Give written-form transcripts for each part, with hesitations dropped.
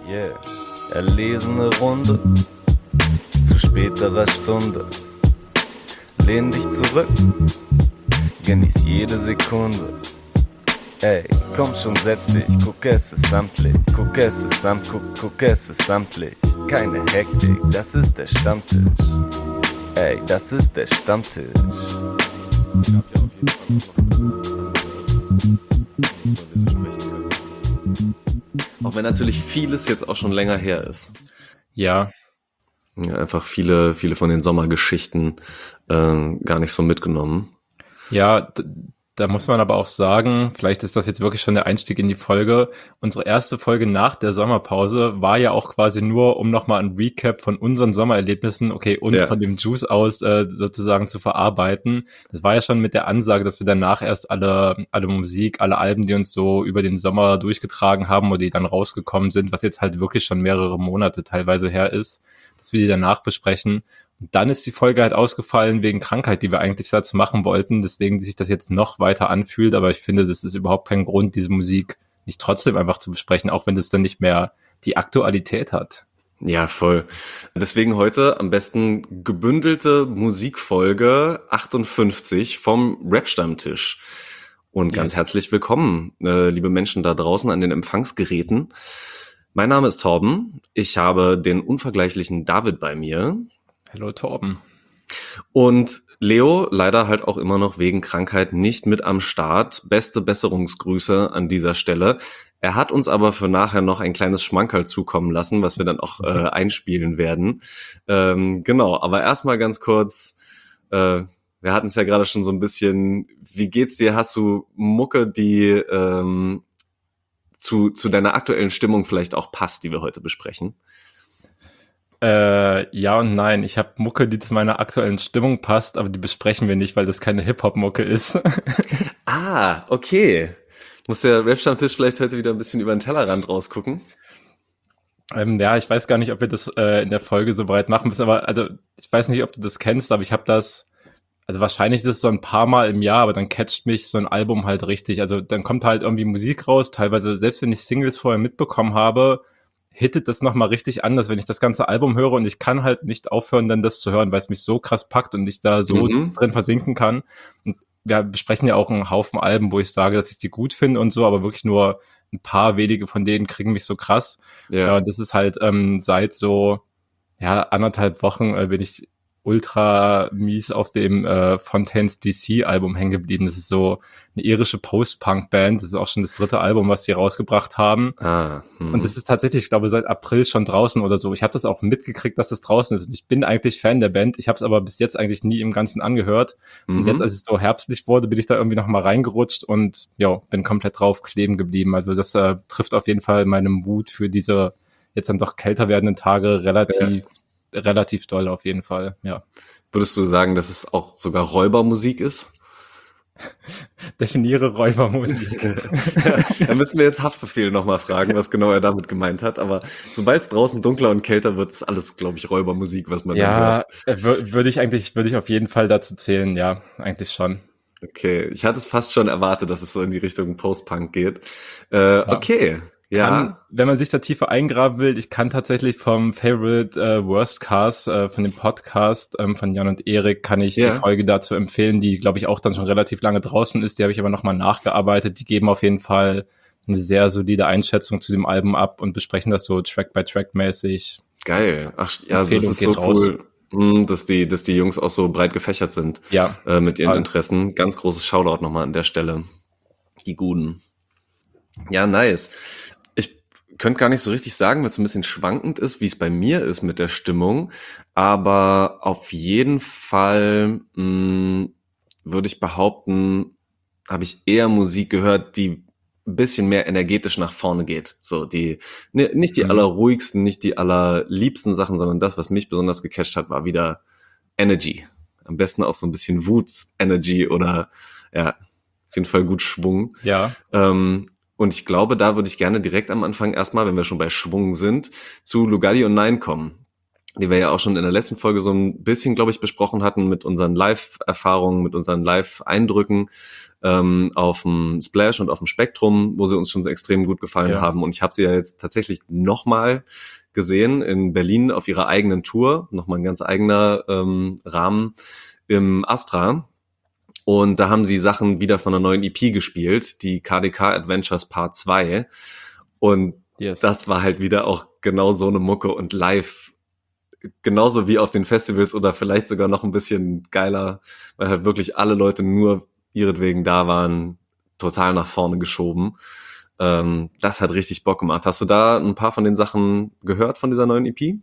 Yeah, erlesene Runde zu späterer Stunde. Lehn dich zurück, genieß jede Sekunde. Ey, komm schon, setz dich, guck, es ist samtlich. Guck, es ist guck, es ist samtlich. Keine Hektik, das ist der Stammtisch. Ey, das ist der Stammtisch. Ich hab ja auf jeden Fall auch wenn natürlich vieles jetzt auch schon länger her ist. Ja. Ja, einfach viele von den Sommergeschichten gar nicht so mitgenommen. Ja, da muss man aber auch sagen, vielleicht ist das jetzt wirklich schon der Einstieg in die Folge. Unsere erste Folge nach der Sommerpause war ja auch quasi nur, um nochmal ein Recap von unseren Sommererlebnissen, von dem Juice aus sozusagen zu verarbeiten. Das war ja schon mit der Ansage, dass wir danach erst alle Musik, alle Alben, die uns so über den Sommer durchgetragen haben oder die dann rausgekommen sind, was jetzt halt wirklich schon mehrere Monate teilweise her ist, dass wir die danach besprechen. Und dann ist die Folge halt ausgefallen wegen Krankheit, die wir eigentlich dazu machen wollten, deswegen sich das jetzt noch weiter anfühlt, aber ich finde, das ist überhaupt kein Grund, diese Musik nicht trotzdem einfach zu besprechen, auch wenn das dann nicht mehr die Aktualität hat. Ja, voll. Deswegen heute am besten gebündelte Musikfolge 58 vom Rap-Stammtisch. Und ganz herzlich willkommen, liebe Menschen da draußen an den Empfangsgeräten. Mein Name ist Torben, ich habe den unvergleichlichen David bei mir. Hallo Torben. Und Leo leider halt auch immer noch wegen Krankheit nicht mit am Start. Beste Besserungsgrüße an dieser Stelle. Er hat uns aber für nachher noch ein kleines Schmankerl zukommen lassen, was wir dann auch einspielen werden. Genau, aber erstmal ganz kurz, wir hatten es ja gerade schon so ein bisschen, wie geht's dir? Hast du Mucke, die zu deiner aktuellen Stimmung vielleicht auch passt, die wir heute besprechen? Ja und nein. Ich habe Mucke, die zu meiner aktuellen Stimmung passt, aber die besprechen wir nicht, weil das keine Hip-Hop-Mucke ist. Ah, okay. Muss der Rap-Stammtisch vielleicht heute wieder ein bisschen über den Tellerrand rausgucken? Ja, ich weiß gar nicht, ob wir das in der Folge so breit machen müssen, aber also ich weiß nicht, ob du das kennst, aber ich habe das, also wahrscheinlich ist es so ein paar Mal im Jahr, aber dann catcht mich so ein Album halt richtig. Also dann kommt halt irgendwie Musik raus, teilweise, selbst wenn ich Singles vorher mitbekommen habe, hittet das nochmal richtig anders, wenn ich das ganze Album höre und ich kann halt nicht aufhören, dann das zu hören, weil es mich so krass packt und ich da so drin versinken kann. Und wir besprechen ja auch einen Haufen Alben, wo ich sage, dass ich die gut finde und so, aber wirklich nur ein paar wenige von denen kriegen mich so krass. Ja, und das ist halt seit so 1,5 Wochen bin ich ultra mies auf dem Fontaines DC-Album hängen geblieben. Das ist so eine irische Post-Punk-Band. Das ist auch schon das 3. Album, was die rausgebracht haben. Und das ist tatsächlich, ich glaube, seit April schon draußen oder so. Ich habe das auch mitgekriegt, dass das draußen ist. Und ich bin eigentlich Fan der Band. Ich habe es aber bis jetzt eigentlich nie im Ganzen angehört. Und jetzt, als es so herbstlich wurde, bin ich da irgendwie noch mal reingerutscht und bin komplett drauf kleben geblieben. Also das trifft auf jeden Fall meinen Mut für diese jetzt dann doch kälter werdenden Tage relativ doll auf jeden Fall, ja. Würdest du sagen, dass es auch sogar Räubermusik ist? Definiere Räubermusik. Da müssen wir jetzt Haftbefehl nochmal fragen, was genau er damit gemeint hat. Aber sobald es draußen dunkler und kälter wird, ist alles, glaube ich, Räubermusik, was man dann hört. Würde ich auf jeden Fall dazu zählen, ja, eigentlich schon. Okay, ich hatte es fast schon erwartet, dass es so in die Richtung Post-Punk geht. Okay. Wenn man sich da tiefer eingraben will, ich kann tatsächlich vom Favorite Worst Cast, von dem Podcast von Jan und Erik, kann ich die Folge dazu empfehlen, die, glaube ich, auch dann schon relativ lange draußen ist. Die habe ich aber nochmal nachgearbeitet. Die geben auf jeden Fall eine sehr solide Einschätzung zu dem Album ab und besprechen das so Track-by-Track-mäßig. Geil. Ach ja, das ist so cool, dass die Jungs auch so breit gefächert sind mit ihren Interessen. Ganz großes Shoutout nochmal an der Stelle. Die Guten. Ja, nice. Könnte gar nicht so richtig sagen, weil es ein bisschen schwankend ist, wie es bei mir ist mit der Stimmung. Aber auf jeden Fall würde ich behaupten, habe ich eher Musik gehört, die ein bisschen mehr energetisch nach vorne geht. So nicht die allerruhigsten, nicht die allerliebsten Sachen, sondern das, was mich besonders gecatcht hat, war wieder Energy. Am besten auch so ein bisschen Wut-Energy oder auf jeden Fall gut Schwung. Ja. Und ich glaube, da würde ich gerne direkt am Anfang erstmal, wenn wir schon bei Schwung sind, zu Lugalli und Nein kommen. die wir ja auch schon in der letzten Folge so ein bisschen, glaube ich, besprochen hatten mit unseren Live-Erfahrungen, mit unseren Live-Eindrücken auf dem Splash und auf dem Spektrum, wo sie uns schon so extrem gut gefallen haben. Und ich habe sie ja jetzt tatsächlich nochmal gesehen in Berlin auf ihrer eigenen Tour, nochmal ein ganz eigener Rahmen im Astra. Und da haben sie Sachen wieder von einer neuen EP gespielt, die KDK Adventures Part 2. Und das war halt wieder auch genau so eine Mucke und live genauso wie auf den Festivals oder vielleicht sogar noch ein bisschen geiler, weil halt wirklich alle Leute nur ihretwegen da waren, total nach vorne geschoben. Das hat richtig Bock gemacht. Hast du da ein paar von den Sachen gehört von dieser neuen EP?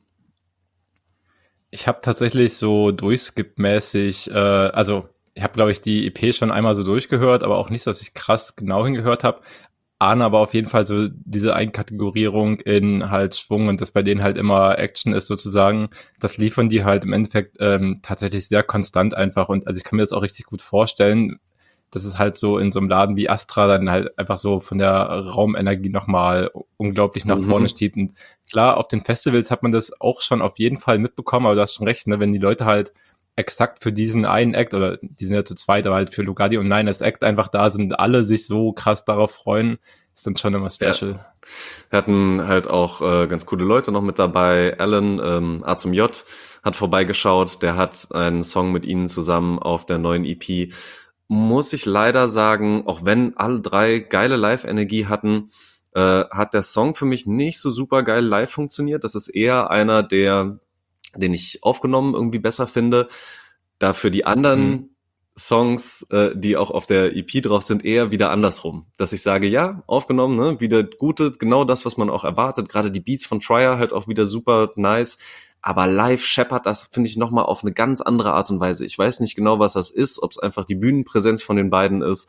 Ich habe tatsächlich so durchskip-mäßig, also ich habe, glaube ich, die EP schon einmal so durchgehört, aber auch nicht so, dass ich krass genau hingehört habe. Ahne aber auf jeden Fall so diese Einkategorierung in halt Schwung und dass bei denen halt immer Action ist sozusagen. Das liefern die halt im Endeffekt tatsächlich sehr konstant einfach. Und also ich kann mir das auch richtig gut vorstellen, dass es halt so in so einem Laden wie Astra dann halt einfach so von der Raumenergie nochmal unglaublich nach vorne stiebt. Und klar, auf den Festivals hat man das auch schon auf jeden Fall mitbekommen, aber du hast schon recht, ne? Wenn die Leute halt exakt für diesen einen Act, oder die sind ja zu zweit, aber halt für Lugardi und Nine als Act einfach da sind, alle sich so krass darauf freuen, ist dann schon immer special. Ja. Wir hatten halt auch ganz coole Leute noch mit dabei. Alan, A zum J, hat vorbeigeschaut, der hat einen Song mit ihnen zusammen auf der neuen EP. Muss ich leider sagen, auch wenn alle drei geile Live-Energie hatten, hat der Song für mich nicht so super geil live funktioniert. Das ist eher einer, den ich aufgenommen irgendwie besser finde. Dafür die anderen Songs, die auch auf der EP drauf sind, eher wieder andersrum. Dass ich sage, ja, aufgenommen, ne, wieder gute, genau das, was man auch erwartet. Gerade die Beats von Trier halt auch wieder super nice. Aber live scheppert das, finde ich, nochmal auf eine ganz andere Art und Weise. Ich weiß nicht genau, was das ist, ob es einfach die Bühnenpräsenz von den beiden ist,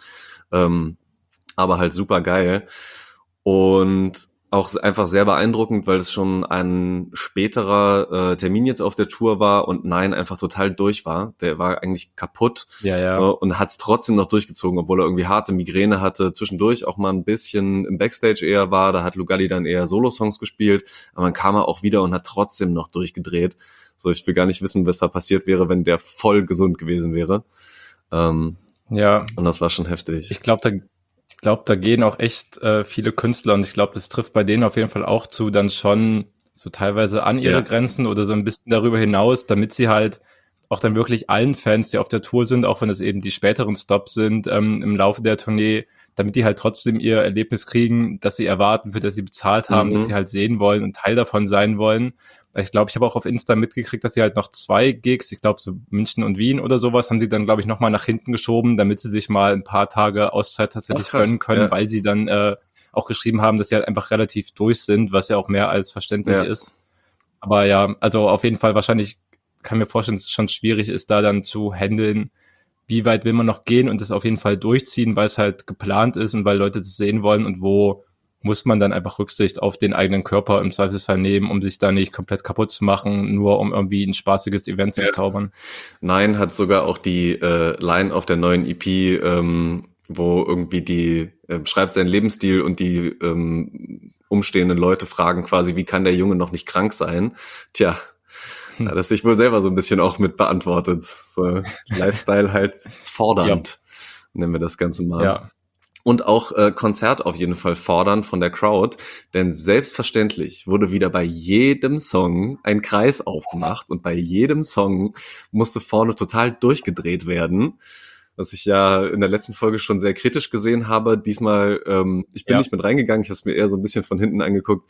aber halt super geil. Und auch einfach sehr beeindruckend, weil es schon ein späterer Termin jetzt auf der Tour war und Nein einfach total durch war. Der war eigentlich kaputt und hat es trotzdem noch durchgezogen, obwohl er irgendwie harte Migräne hatte, zwischendurch auch mal ein bisschen im Backstage eher war. Da hat Lugalli dann eher Solo-Songs gespielt, aber dann kam er auch wieder und hat trotzdem noch durchgedreht. So, ich will gar nicht wissen, was da passiert wäre, wenn der voll gesund gewesen wäre. Und das war schon heftig. Ich glaube, da gehen auch echt viele Künstler und ich glaube, das trifft bei denen auf jeden Fall auch zu, dann schon so teilweise an ihre Grenzen oder so ein bisschen darüber hinaus, damit sie halt auch dann wirklich allen Fans, die auf der Tour sind, auch wenn es eben die späteren Stops sind im Laufe der Tournee, damit die halt trotzdem ihr Erlebnis kriegen, das sie erwarten, für das sie bezahlt haben, dass sie halt sehen wollen und Teil davon sein wollen. Ich glaube, ich habe auch auf Insta mitgekriegt, dass sie halt noch 2 Gigs, ich glaube so München und Wien oder sowas, haben sie dann, glaube ich, nochmal nach hinten geschoben, damit sie sich mal ein paar Tage Auszeit tatsächlich gönnen können, weil sie dann auch geschrieben haben, dass sie halt einfach relativ durch sind, was ja auch mehr als verständlich ist. Aber ja, also auf jeden Fall wahrscheinlich kann mir vorstellen, dass es schon schwierig ist, da dann zu handeln, wie weit will man noch gehen und das auf jeden Fall durchziehen, weil es halt geplant ist und weil Leute das sehen wollen und wo muss man dann einfach Rücksicht auf den eigenen Körper im Zweifelsfall nehmen, um sich da nicht komplett kaputt zu machen, nur um irgendwie ein spaßiges Event zu zaubern. Nein, hat sogar auch die Line auf der neuen EP, wo irgendwie die schreibt seinen Lebensstil und die umstehenden Leute fragen quasi, wie kann der Junge noch nicht krank sein? Tja, das sich wohl selber so ein bisschen auch mit beantwortet. So Lifestyle halt fordernd, nennen wir das Ganze mal. Ja. Und auch Konzert auf jeden Fall fordern von der Crowd, denn selbstverständlich wurde wieder bei jedem Song ein Kreis aufgemacht und bei jedem Song musste vorne total durchgedreht werden, was ich ja in der letzten Folge schon sehr kritisch gesehen habe. Diesmal, ich bin nicht mit reingegangen, ich habe es mir eher so ein bisschen von hinten angeguckt,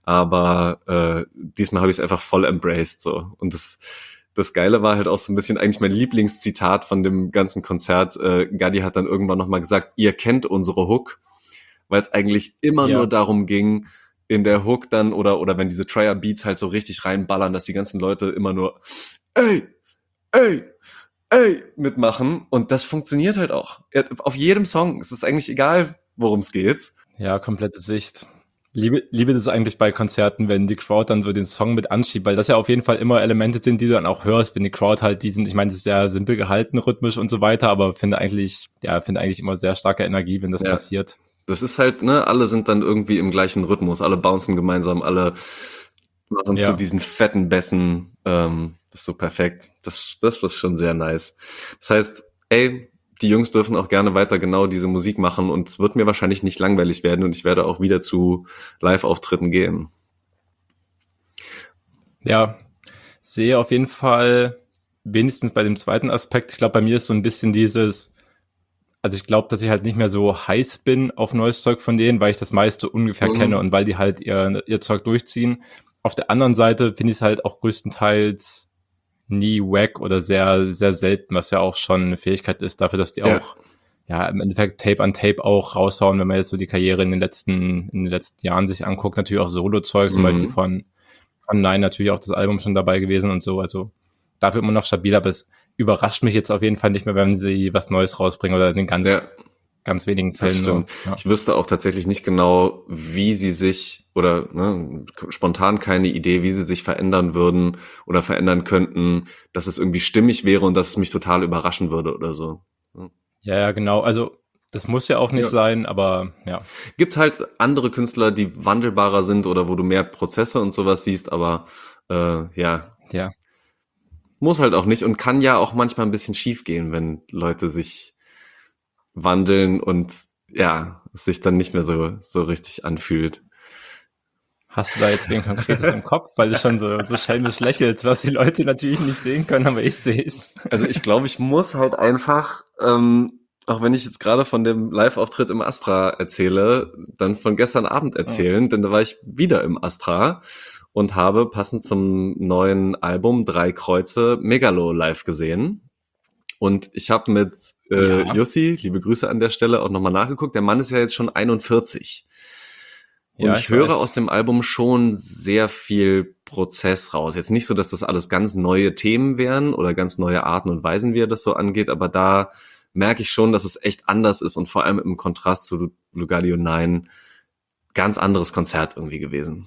aber diesmal habe ich es einfach voll embraced so. Und das Geile war halt auch so ein bisschen eigentlich mein Lieblingszitat von dem ganzen Konzert. Gadi hat dann irgendwann nochmal gesagt, ihr kennt unsere Hook, weil es eigentlich immer nur darum ging, in der Hook dann oder wenn diese Trier Beats halt so richtig reinballern, dass die ganzen Leute immer nur ey mitmachen und das funktioniert halt auch. Auf jedem Song. Es ist eigentlich egal, worum es geht. Ja, komplette Sicht. Liebe das eigentlich bei Konzerten, wenn die Crowd dann so den Song mit anschiebt, weil das ja auf jeden Fall immer Elemente sind, die du dann auch hörst, wenn die Crowd halt diesen, ich meine, das ist ja simpel gehalten, rhythmisch und so weiter, aber finde eigentlich immer sehr starke Energie, wenn das passiert. Das ist halt, ne, alle sind dann irgendwie im gleichen Rhythmus, alle bouncen gemeinsam, alle machen zu diesen fetten Bässen. Das ist so perfekt. Das war schon sehr nice. Das heißt, die Jungs dürfen auch gerne weiter genau diese Musik machen und es wird mir wahrscheinlich nicht langweilig werden und ich werde auch wieder zu Live-Auftritten gehen. Ja, sehe auf jeden Fall wenigstens bei dem zweiten Aspekt. Ich glaube, bei mir ist so ein bisschen also ich glaube, dass ich halt nicht mehr so heiß bin auf neues Zeug von denen, weil ich das meiste ungefähr kenne und weil die halt ihr Zeug durchziehen. Auf der anderen Seite finde ich es halt auch größtenteils nie wack oder sehr, sehr selten, was ja auch schon eine Fähigkeit ist, dafür, dass die auch im Endeffekt Tape an Tape auch raushauen, wenn man jetzt so die Karriere in den letzten Jahren sich anguckt. Natürlich auch Solo-Zeug, zum Beispiel von Nine natürlich auch das Album schon dabei gewesen und so. Also dafür immer noch stabil, aber es überrascht mich jetzt auf jeden Fall nicht mehr, wenn sie was Neues rausbringen oder in den ganz wenigen Fällen. Das stimmt. Ja. Ich wüsste auch tatsächlich nicht genau, wie sie sich oder spontan keine Idee, wie sie sich verändern würden oder verändern könnten, dass es irgendwie stimmig wäre und dass es mich total überraschen würde oder so. Ja, genau. Also das muss ja auch nicht sein, aber ja. Gibt halt andere Künstler, die wandelbarer sind oder wo du mehr Prozesse und sowas siehst, aber Ja. Muss halt auch nicht und kann ja auch manchmal ein bisschen schief gehen, wenn Leute sich wandeln und es sich dann nicht mehr so richtig anfühlt. Hast du da jetzt wen Konkretes im Kopf? Weil du schon so schelmisch lächelst, was die Leute natürlich nicht sehen können, aber ich sehe es. Also ich glaube, ich muss halt einfach, auch wenn ich jetzt gerade von dem Live-Auftritt im Astra erzähle, dann von gestern Abend erzählen, denn da war ich wieder im Astra und habe passend zum neuen Album 3 Kreuze Megalo live gesehen. Und ich habe mit Jussi, liebe Grüße an der Stelle, auch nochmal nachgeguckt. Der Mann ist ja jetzt schon 41. Und ich höre aus dem Album schon sehr viel Prozess raus. Jetzt nicht so, dass das alles ganz neue Themen wären oder ganz neue Arten und Weisen, wie er das so angeht, aber da merke ich schon, dass es echt anders ist und vor allem im Kontrast zu Lugardio 9 ganz anderes Konzert irgendwie gewesen.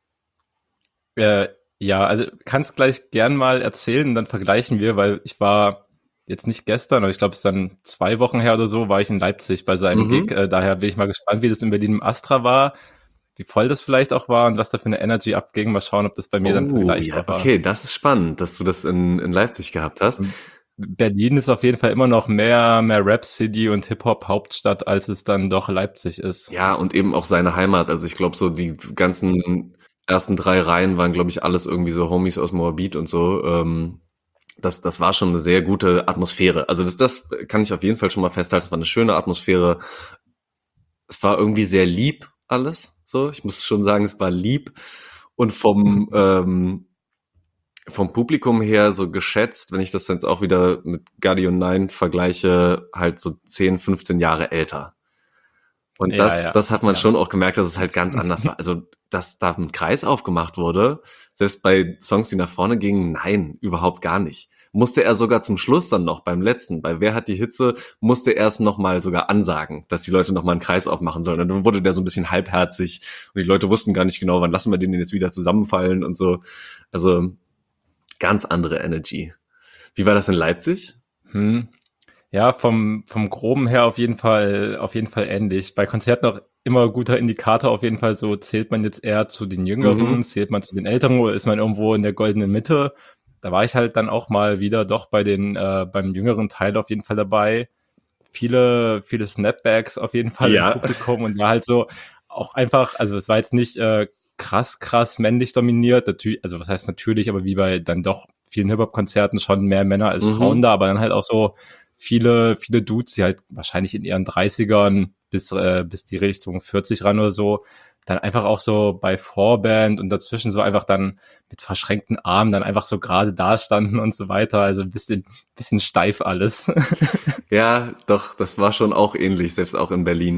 Also kannst gleich gern mal erzählen, dann vergleichen wir, weil ich war jetzt nicht gestern, aber ich glaube, es ist dann 2 Wochen her oder so, war ich in Leipzig bei seinem Gig. Daher bin ich mal gespannt, wie das in Berlin im Astra war, wie voll das vielleicht auch war und was da für eine Energy abging. Mal schauen, ob das bei mir dann vergleichbar war. Okay, das ist spannend, dass du das in Leipzig gehabt hast. Berlin ist auf jeden Fall immer noch mehr Rap-City und Hip-Hop-Hauptstadt, als es dann doch Leipzig ist. Ja, und eben auch seine Heimat. Also ich glaube, so die ganzen ersten 3 Reihen waren, glaube ich, alles irgendwie so Homies aus Moabit und so. Das war schon eine sehr gute Atmosphäre. Also das kann ich auf jeden Fall schon mal festhalten. Es war eine schöne Atmosphäre. Es war irgendwie sehr lieb alles. So, ich muss schon sagen, es war lieb. Und vom Publikum her so geschätzt, wenn ich das jetzt auch wieder mit Guardian 9 vergleiche, halt so 10, 15 Jahre älter. Und das hat man schon auch gemerkt, dass es halt ganz anders war. Also, dass da ein Kreis aufgemacht wurde, selbst bei Songs, die nach vorne gingen, nein, überhaupt gar nicht. Musste er sogar zum Schluss dann noch beim letzten, bei Wer hat die Hitze, musste er es nochmal sogar ansagen, dass die Leute nochmal einen Kreis aufmachen sollen. Und dann wurde der so ein bisschen halbherzig und die Leute wussten gar nicht genau, wann lassen wir den jetzt wieder zusammenfallen und so. Also, ganz andere Energy. Wie war das in Leipzig? Ja, vom Groben her auf jeden Fall ähnlich. Bei Konzerten auch immer guter Indikator auf jeden Fall so, zählt man jetzt eher zu den Jüngeren, zählt man zu den Älteren oder ist man irgendwo in der goldenen Mitte? Da war ich halt dann auch mal wieder doch beim jüngeren Teil auf jeden Fall dabei. Viele Snapbacks auf jeden Fall im Publikum und ja halt so auch einfach, also es war jetzt nicht krass männlich dominiert, natürlich, also was heißt natürlich, aber wie bei dann doch vielen Hip-Hop-Konzerten schon mehr Männer als Frauen da, aber dann halt auch so viele Dudes, die halt wahrscheinlich in ihren 30ern bis die Richtung 40 ran oder so, dann einfach auch so bei Vorband und dazwischen so einfach dann mit verschränkten Armen dann einfach so gerade da standen und so weiter, also ein bisschen steif alles. Ja, doch, das war schon auch ähnlich, selbst auch in Berlin.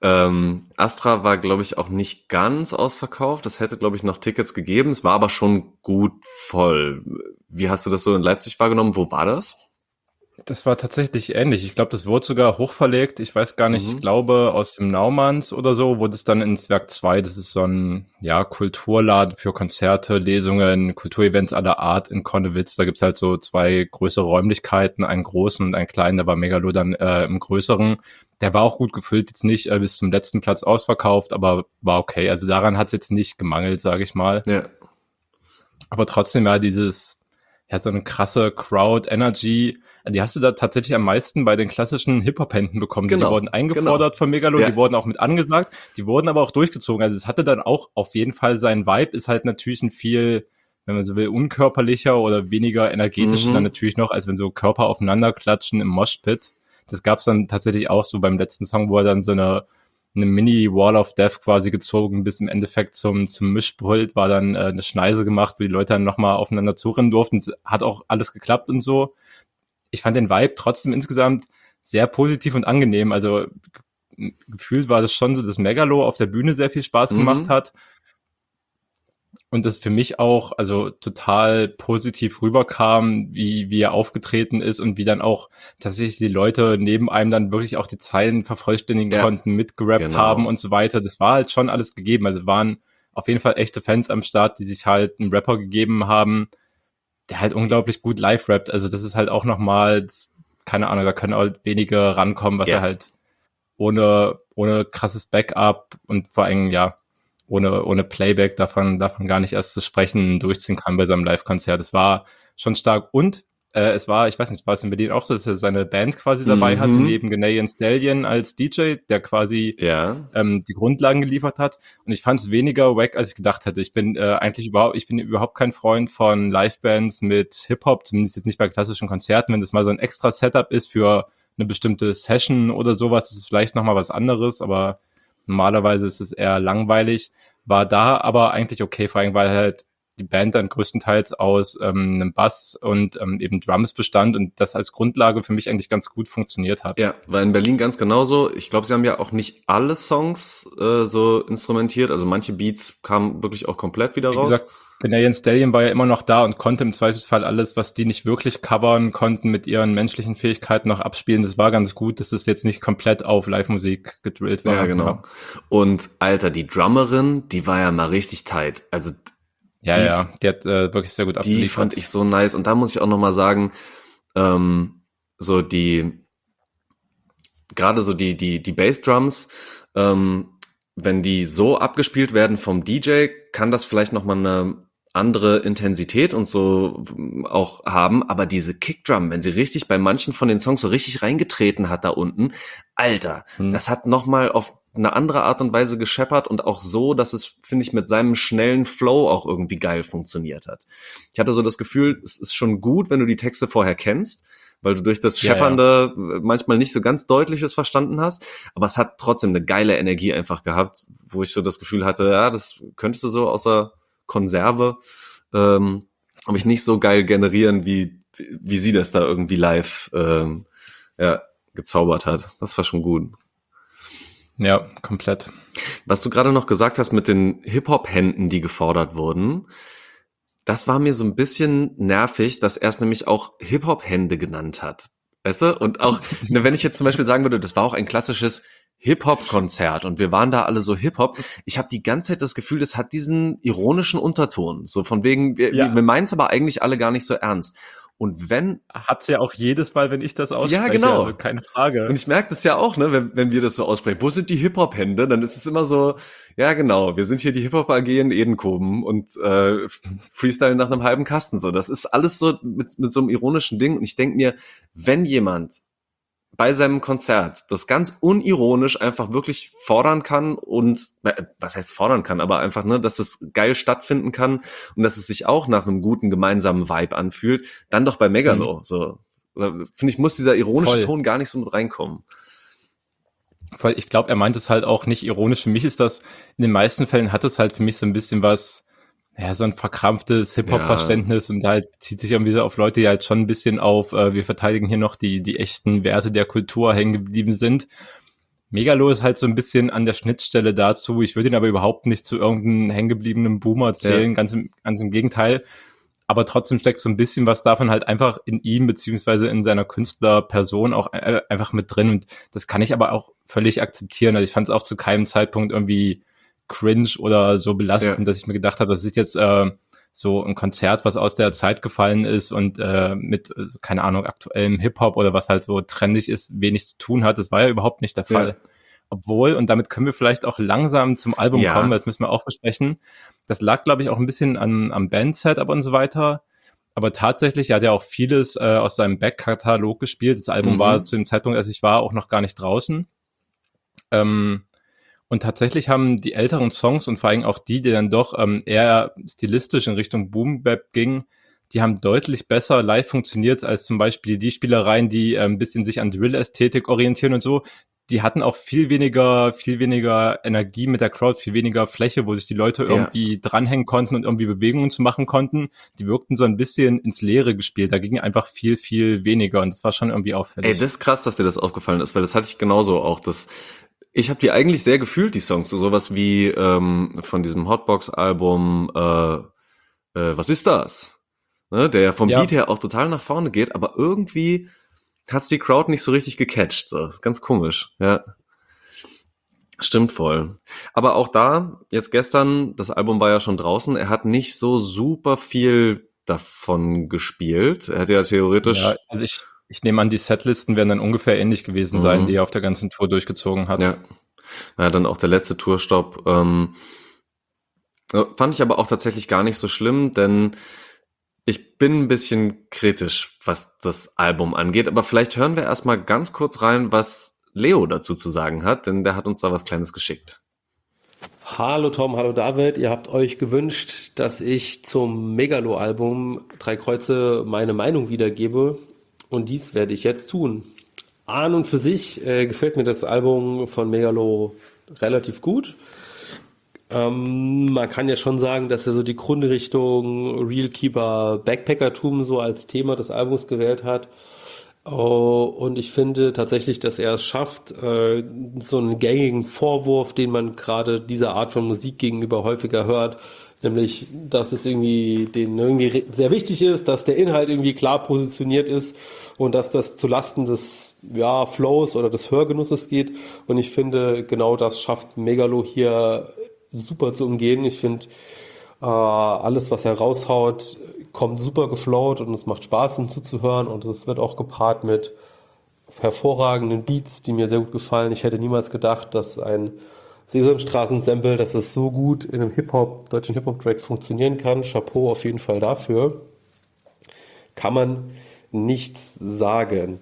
Astra war, glaube ich, auch nicht ganz ausverkauft. Es hätte, glaube ich, noch Tickets gegeben. Es war aber schon gut voll. Wie hast du das so in Leipzig wahrgenommen? Wo war das? Das war tatsächlich ähnlich. Ich glaube, das wurde sogar hochverlegt. Ich weiß gar nicht, ich glaube aus dem Naumanns oder so wurde es dann ins Werk 2. Das ist so ein Kulturladen für Konzerte, Lesungen, Kulturevents aller Art in Konnewitz. Da gibt's halt so 2 größere Räumlichkeiten, einen großen und einen kleinen. Da war Megalo dann im größeren. Der war auch gut gefüllt, jetzt nicht bis zum letzten Platz ausverkauft, aber war okay. Also daran hat's jetzt nicht gemangelt, sage ich mal. Ja. Aber trotzdem so eine krasse Crowd-Energy, die hast du da tatsächlich am meisten bei den klassischen Hip-Hop-Händen bekommen. Genau, die wurden eingefordert von Megalo, die wurden auch mit angesagt, die wurden aber auch durchgezogen. Also es hatte dann auch auf jeden Fall seinen Vibe, ist halt natürlich ein viel, wenn man so will, unkörperlicher oder weniger energetischer dann natürlich noch, als wenn so Körper aufeinander klatschen im Moshpit. Das gab's dann tatsächlich auch so beim letzten Song, wo er dann so eine Mini-Wall of Death quasi gezogen, bis im Endeffekt zum Mischpult war dann eine Schneise gemacht, wo die Leute dann nochmal aufeinander zurennen durften. Es hat auch alles geklappt und so. Ich fand den Vibe trotzdem insgesamt sehr positiv und angenehm. Also gefühlt war das schon so, dass Megalo auf der Bühne sehr viel Spaß gemacht hat. Und das für mich auch also total positiv rüberkam, wie er aufgetreten ist und wie dann auch tatsächlich die Leute neben einem dann wirklich auch die Zeilen vervollständigen konnten, mitgerappt haben und so weiter. Das war halt schon alles gegeben. Also waren auf jeden Fall echte Fans am Start, die sich halt einen Rapper gegeben haben, der halt unglaublich gut live rappt. Also das ist halt auch nochmal, keine Ahnung, da können auch wenige rankommen, was er halt ohne krasses Backup und vor allem, ohne Playback davon gar nicht erst zu sprechen, durchziehen kann bei seinem Live-Konzert. Es war schon stark und es war, ich weiß nicht, war es in Berlin auch so, dass er seine Band quasi dabei hatte, neben Ganaian Stallion als DJ, der quasi die Grundlagen geliefert hat. Und ich fand es weniger wack, als ich gedacht hätte. Ich bin überhaupt kein Freund von Live-Bands mit Hip-Hop, zumindest jetzt nicht bei klassischen Konzerten. Wenn das mal so ein extra Setup ist für eine bestimmte Session oder sowas, ist es vielleicht nochmal was anderes, aber normalerweise ist es eher langweilig, war da aber eigentlich okay, vor allem weil halt die Band dann größtenteils aus einem Bass und eben Drums bestand und das als Grundlage für mich eigentlich ganz gut funktioniert hat. Ja, war in Berlin ganz genauso. Ich glaube, sie haben ja auch nicht alle Songs so instrumentiert, also manche Beats kamen wirklich auch komplett wieder raus. Wie gesagt, Ganaian Stallion war ja immer noch da und konnte im Zweifelsfall alles, was die nicht wirklich covern konnten, mit ihren menschlichen Fähigkeiten noch abspielen. Das war ganz gut, dass es jetzt nicht komplett auf Live-Musik gedrillt war. Ja, genau. Und Alter, die Drummerin, die war ja mal richtig tight. Also die hat wirklich sehr gut abgeliefert. Die fand ich so nice. Und da muss ich auch noch mal sagen, so gerade so die Bassdrums, wenn die so abgespielt werden vom DJ, kann das vielleicht noch mal eine andere Intensität und so auch haben, aber diese Kickdrum, wenn sie richtig bei manchen von den Songs so richtig reingetreten hat da unten, Alter, das hat nochmal auf eine andere Art und Weise gescheppert und auch so, dass es, finde ich, mit seinem schnellen Flow auch irgendwie geil funktioniert hat. Ich hatte so das Gefühl, es ist schon gut, wenn du die Texte vorher kennst, weil du durch das Scheppernde manchmal nicht so ganz Deutliches verstanden hast, aber es hat trotzdem eine geile Energie einfach gehabt, wo ich so das Gefühl hatte, ja, das könntest du so außer Konserve, aber ich nicht so geil generieren, wie sie das da irgendwie live gezaubert hat. Das war schon gut. Ja, komplett. Was du gerade noch gesagt hast mit den Hip-Hop-Händen, die gefordert wurden, das war mir so ein bisschen nervig, dass er es nämlich auch Hip-Hop-Hände genannt hat. Weißt du? Und auch, wenn ich jetzt zum Beispiel sagen würde, das war auch ein klassisches Hip-Hop-Konzert und wir waren da alle so Hip-Hop. Ich habe die ganze Zeit das Gefühl, das hat diesen ironischen Unterton. So von wegen, wir meinen es aber eigentlich alle gar nicht so ernst. Und wenn... Hat's ja auch jedes Mal, wenn ich das ausspreche. Ja, genau. Also keine Frage. Und ich merke das ja auch, ne, wenn wir das so aussprechen. Wo sind die Hip-Hop-Hände? Dann ist es immer so, ja genau, wir sind hier die Hip-Hop AG in Edenkoben und freestylen nach einem halben Kasten. So, das ist alles so mit so einem ironischen Ding. Und ich denke mir, wenn jemand bei seinem Konzert das ganz unironisch einfach wirklich fordern kann und, was heißt fordern kann, aber einfach, ne, dass es geil stattfinden kann und dass es sich auch nach einem guten gemeinsamen Vibe anfühlt, dann doch bei Megalo. So, finde ich, muss dieser ironische Ton gar nicht so mit reinkommen. Voll, ich glaube, er meint es halt auch nicht ironisch. Für mich ist das, in den meisten Fällen hat es halt für mich so ein bisschen was, so ein verkrampftes Hip-Hop-Verständnis und halt zieht sich irgendwie so auf Leute, die halt schon ein bisschen auf, wir verteidigen hier noch die echten Werte der Kultur hängen geblieben sind. Megalo ist halt so ein bisschen an der Schnittstelle dazu. Ich würde ihn aber überhaupt nicht zu irgendeinem hängengebliebenen Boomer zählen, ganz im Gegenteil. Aber trotzdem steckt so ein bisschen was davon halt einfach in ihm beziehungsweise in seiner Künstlerperson auch einfach mit drin und das kann ich aber auch völlig akzeptieren. Also ich fand es auch zu keinem Zeitpunkt irgendwie cringe oder so belastend, dass ich mir gedacht habe, das ist jetzt so ein Konzert, was aus der Zeit gefallen ist und mit, keine Ahnung, aktuellem Hip-Hop oder was halt so trendig ist, wenig zu tun hat. Das war ja überhaupt nicht der Fall. Obwohl, und damit können wir vielleicht auch langsam zum Album kommen, weil das müssen wir auch besprechen. Das lag, glaube ich, auch ein bisschen am Band-Setup und so weiter. Aber tatsächlich, er hat ja auch vieles aus seinem Back-Katalog gespielt. Das Album war zu dem Zeitpunkt, als ich war, auch noch gar nicht draußen. Und tatsächlich haben die älteren Songs und vor allem auch die dann doch eher stilistisch in Richtung Boom-Bap gingen, die haben deutlich besser live funktioniert als zum Beispiel die Spielereien, die ein bisschen sich an Drill-Ästhetik orientieren und so. Die hatten auch viel weniger Energie mit der Crowd, viel weniger Fläche, wo sich die Leute irgendwie dranhängen konnten und irgendwie Bewegungen zu machen konnten. Die wirkten so ein bisschen ins Leere gespielt. Da ging einfach viel, viel weniger und das war schon irgendwie auffällig. Ey, das ist krass, dass dir das aufgefallen ist, weil das hatte ich genauso auch. Ich habe die eigentlich sehr gefühlt, die Songs. So sowas wie von diesem Hotbox-Album Was ist das? Ne, der vom Beat her auch total nach vorne geht, aber irgendwie hat's die Crowd nicht so richtig gecatcht. So. Ist ganz komisch, ja. Stimmt voll. Aber auch da, jetzt gestern, das Album war ja schon draußen, er hat nicht so super viel davon gespielt. Er hätte ja theoretisch... Ja, also ich nehme an, die Setlisten werden dann ungefähr ähnlich gewesen sein, die er auf der ganzen Tour durchgezogen hat. Ja, dann auch der letzte Tourstopp. Fand ich aber auch tatsächlich gar nicht so schlimm, denn ich bin ein bisschen kritisch, was das Album angeht, aber vielleicht hören wir erstmal ganz kurz rein, was Leo dazu zu sagen hat, denn der hat uns da was Kleines geschickt. Hallo Tom, hallo David. Ihr habt euch gewünscht, dass ich zum Megalo-Album Drei Kreuze meine Meinung wiedergebe und dies werde ich jetzt tun. An und für sich gefällt mir das Album von Megalo relativ gut. Man kann ja schon sagen, dass er so die Grundrichtung Real Keeper Backpackertum so als Thema des Albums gewählt hat. Und ich finde tatsächlich, dass er es schafft, so einen gängigen Vorwurf, den man gerade dieser Art von Musik gegenüber häufiger hört, nämlich, dass es denen irgendwie sehr wichtig ist, dass der Inhalt irgendwie klar positioniert ist und dass das zulasten des Flows oder des Hörgenusses geht. Und ich finde, genau das schafft Megalo hier super zu umgehen. Ich finde, alles, was er raushaut, kommt super geflowt und es macht Spaß, ihm zuzuhören und es wird auch gepaart mit hervorragenden Beats, die mir sehr gut gefallen. Ich hätte niemals gedacht, dass ein Sesamstraßen-Sample, dass es so gut in einem deutschen Hip-Hop-Track funktionieren kann. Chapeau auf jeden Fall dafür. Kann man nichts sagen.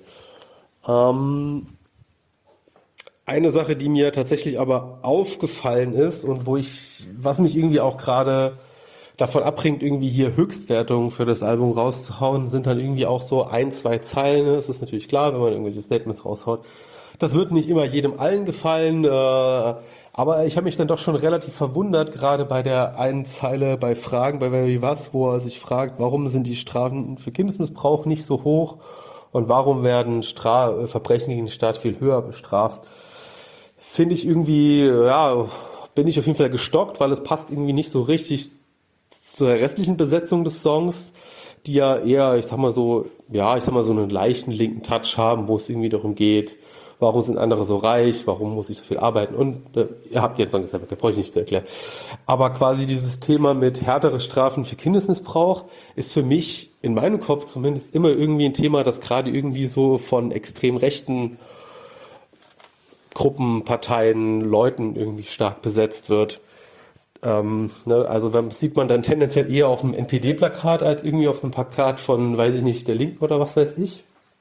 Eine Sache, die mir tatsächlich aber aufgefallen ist und was mich irgendwie auch gerade davon abbringt, irgendwie hier Höchstwertungen für das Album rauszuhauen, sind dann irgendwie auch so 1, 2 Zeilen. Es ist natürlich klar, wenn man irgendwelche Statements raushaut. Das wird nicht immer jedem allen gefallen, aber ich habe mich dann doch schon relativ verwundert, gerade bei der einen Zeile bei Fragen bei Wer wie was, wo er sich fragt, warum sind die Strafen für Kindesmissbrauch nicht so hoch und warum werden Verbrechen gegen den Staat viel höher bestraft. Finde ich irgendwie, bin ich auf jeden Fall gestockt, weil es passt irgendwie nicht so richtig zur restlichen Besetzung des Songs, die ja eher, ich sag mal so einen leichten linken Touch haben, wo es irgendwie darum geht, warum sind andere so reich, warum muss ich so viel arbeiten und ihr habt jetzt noch gesagt, da brauche ich nicht zu erklären. Aber quasi dieses Thema mit härtere Strafen für Kindesmissbrauch ist für mich in meinem Kopf zumindest immer irgendwie ein Thema, das gerade irgendwie so von extrem rechten Gruppen, Parteien, Leuten irgendwie stark besetzt wird. Also sieht man dann tendenziell eher auf einem NPD-Plakat als irgendwie auf einem Plakat von, weiß ich nicht, der Linken oder was weiß ich.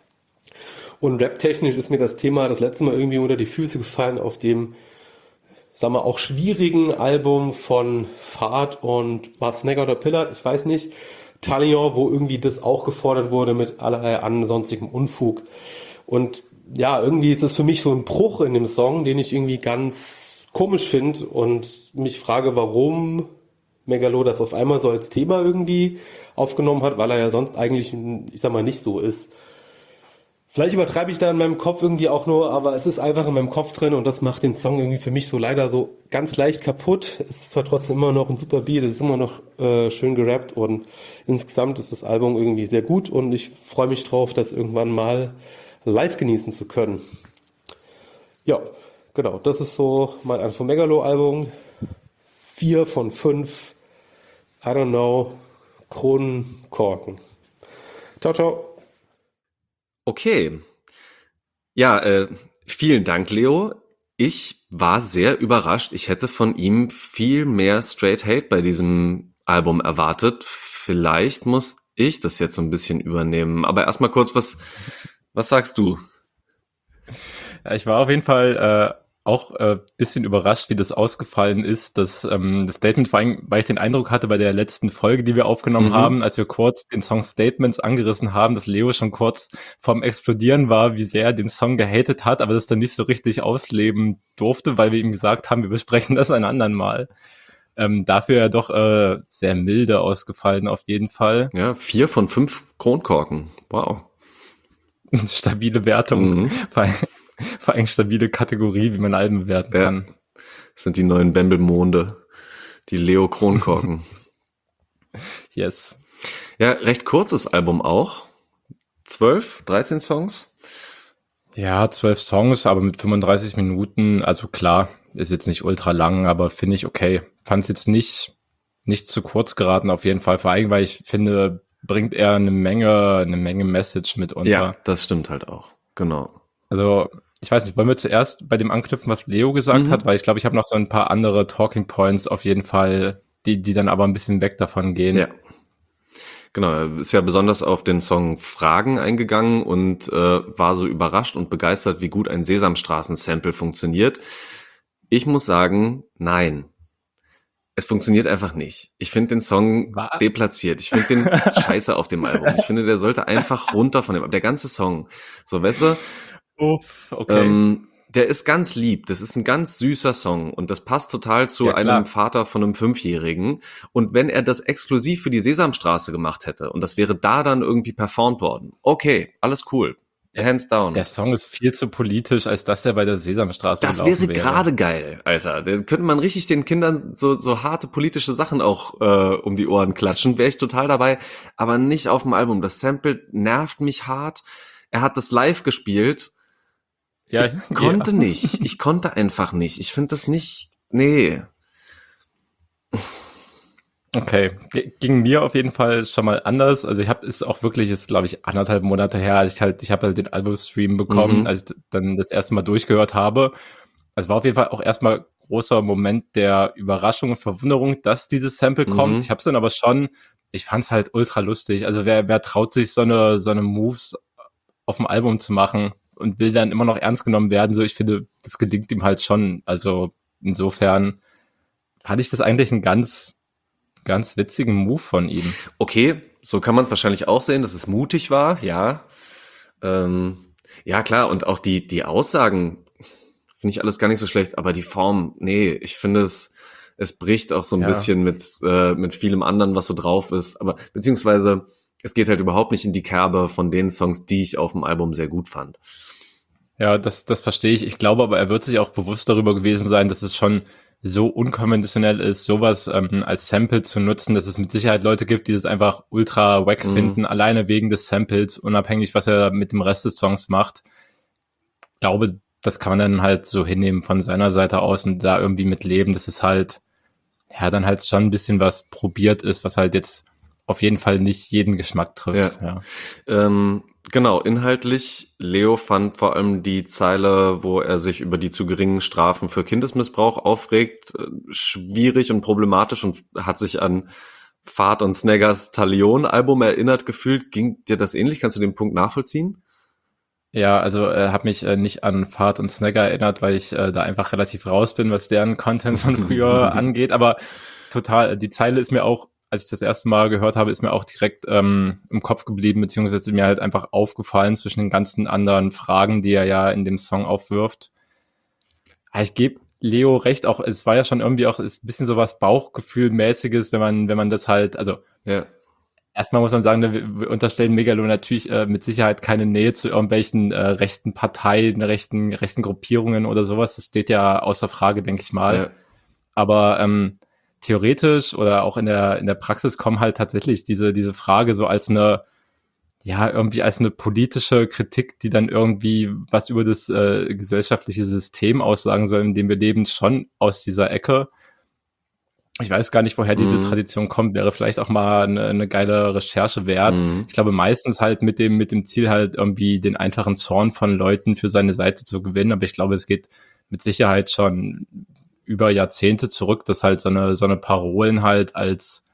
Und raptechnisch ist mir das Thema das letzte Mal irgendwie unter die Füße gefallen auf dem, sagen wir auch schwierigen Album von Fahrt und war Snagger oder Pillard, ich weiß nicht, Talion, wo irgendwie das auch gefordert wurde mit allerlei ansonstigem Unfug. Und ja, irgendwie ist es für mich so ein Bruch in dem Song, den ich irgendwie ganz komisch finde und mich frage, warum Megalo das auf einmal so als Thema irgendwie aufgenommen hat, weil er ja sonst eigentlich, ich sag mal, nicht so ist. Vielleicht übertreibe ich da in meinem Kopf irgendwie auch nur, aber es ist einfach in meinem Kopf drin und das macht den Song irgendwie für mich so leider so ganz leicht kaputt. Es ist zwar trotzdem immer noch ein super Beat, es ist immer noch schön gerappt und insgesamt ist das Album irgendwie sehr gut und ich freue mich drauf, das irgendwann mal live genießen zu können. Ja, genau, das ist so mein Anfang vom Megalo-Album. 4 von 5, I don't know, Kronenkorken. Ciao, ciao. Okay. Ja, vielen Dank, Leo. Ich war sehr überrascht. Ich hätte von ihm viel mehr Straight Hate bei diesem Album erwartet. Vielleicht muss ich das jetzt so ein bisschen übernehmen. Aber erstmal kurz, was sagst du? Ja, ich war auf jeden Fall auch bisschen überrascht, wie das ausgefallen ist. Das Statement, vor allem, weil ich den Eindruck hatte bei der letzten Folge, die wir aufgenommen haben, als wir kurz den Song Statements angerissen haben, dass Leo schon kurz vorm Explodieren war, wie sehr er den Song gehatet hat, aber das dann nicht so richtig ausleben durfte, weil wir ihm gesagt haben, wir besprechen das ein andern Mal. Dafür ja doch sehr milde ausgefallen auf jeden Fall. Ja, 4 von 5 Kronkorken. Wow. Stabile Wertung. Vor allem stabile Kategorie, wie man Alben bewerten kann. Das sind die neuen Bembelmonde. Die Leo Kronkorken. Yes. Ja, recht kurzes Album auch. 12, 13 Songs? Ja, 12 Songs, aber mit 35 Minuten. Also klar, ist jetzt nicht ultra lang, aber finde ich okay. Fand es jetzt nicht zu kurz geraten auf jeden Fall. Vor allem, weil ich finde, bringt er eine Menge Message mit unter. Ja, das stimmt halt auch. Genau. Also, ich weiß nicht, wollen wir zuerst bei dem anknüpfen, was Leo gesagt hat? Weil ich glaube, ich habe noch so ein paar andere Talking Points auf jeden Fall, die dann aber ein bisschen weg davon gehen. Ja. Genau, er ist ja besonders auf den Song Fragen eingegangen und war so überrascht und begeistert, wie gut ein Sesamstraßen-Sample funktioniert. Ich muss sagen, nein. Es funktioniert einfach nicht. Ich finde den Song deplatziert. Ich finde den scheiße auf dem Album. Ich finde, der sollte einfach runter von dem, der ganze Song. So, weißt du? Uff, okay. Der ist ganz lieb. Das ist ein ganz süßer Song und das passt total zu einem Vater von einem 5-Jährigen. Und wenn er das exklusiv für die Sesamstraße gemacht hätte und das wäre da dann irgendwie performt worden, okay, alles cool. Hands down. Der Song ist viel zu politisch, als dass er bei der Sesamstraße das wäre gerade geil, Alter. Da könnte man richtig den Kindern so harte politische Sachen auch um die Ohren klatschen. Wäre ich total dabei, aber nicht auf dem Album. Das Sample nervt mich hart. Er hat das live gespielt. Ja, ich konnte nicht. Ich konnte einfach nicht. Ich finde das nicht. Nee. Okay, ging mir auf jeden Fall schon mal anders. Also ist glaube ich 1,5 Monate her, als ich habe halt den Albumstream bekommen, als ich dann das erste Mal durchgehört habe. Also war auf jeden Fall auch erstmal großer Moment der Überraschung und Verwunderung, dass dieses Sample kommt. Ich habe es dann aber schon, ich fand es halt ultra lustig. Also wer traut sich so eine Moves auf dem Album zu machen und will dann immer noch ernst genommen werden? So, ich finde, das gelingt ihm halt schon. Also insofern fand ich das eigentlich ein ganz witzigen Move von ihm. Okay, so kann man es wahrscheinlich auch sehen, dass es mutig war, ja. Ja, klar, und auch die Aussagen finde ich alles gar nicht so schlecht, aber die Form, nee, ich finde es bricht auch so ein bisschen mit vielem anderen, was so drauf ist, aber beziehungsweise es geht halt überhaupt nicht in die Kerbe von den Songs, die ich auf dem Album sehr gut fand. Ja, das verstehe ich. Ich glaube aber, er wird sich auch bewusst darüber gewesen sein, dass es schon so unkonventionell ist, sowas als Sample zu nutzen, dass es mit Sicherheit Leute gibt, die das einfach ultra wack finden, alleine wegen des Samples, unabhängig, was er mit dem Rest des Songs macht. Ich glaube, das kann man dann halt so hinnehmen von seiner Seite aus und da irgendwie mit leben, dass es halt, ja, dann halt schon ein bisschen was probiert ist, was halt jetzt auf jeden Fall nicht jeden Geschmack trifft. Ja. Genau, inhaltlich, Leo fand vor allem die Zeile, wo er sich über die zu geringen Strafen für Kindesmissbrauch aufregt, schwierig und problematisch und hat sich an Fahrt und Snaggers Talion-Album erinnert gefühlt. Ging dir das ähnlich? Kannst du den Punkt nachvollziehen? Ja, also habe mich nicht an Fahrt und Snagger erinnert, weil ich da einfach relativ raus bin, was deren Content von früher angeht. Aber total, die Zeile ist mir auch, als ich das erste Mal gehört habe, ist mir auch direkt im Kopf geblieben, beziehungsweise mir halt einfach aufgefallen zwischen den ganzen anderen Fragen, die er ja in dem Song aufwirft. Ich gebe Leo recht, auch es war ja schon irgendwie auch ist ein bisschen so was Bauchgefühlmäßiges, wenn man das halt, also erstmal muss man sagen, wir unterstellen Megalo natürlich mit Sicherheit keine Nähe zu irgendwelchen rechten Parteien, rechten Gruppierungen oder sowas. Das steht ja außer Frage, denke ich mal. Ja. Aber theoretisch oder auch in der Praxis kommen halt tatsächlich diese Frage so als irgendwie als eine politische Kritik, die dann irgendwie was über das gesellschaftliche System aussagen soll, in dem wir leben, schon aus dieser Ecke. Ich weiß gar nicht, woher diese Tradition kommt, wäre vielleicht auch mal eine geile Recherche wert. Ich glaube meistens halt mit dem Ziel halt irgendwie den einfachen Zorn von Leuten für seine Seite zu gewinnen, aber ich glaube, es geht mit Sicherheit schon über Jahrzehnte zurück, dass halt so eine Parolen halt als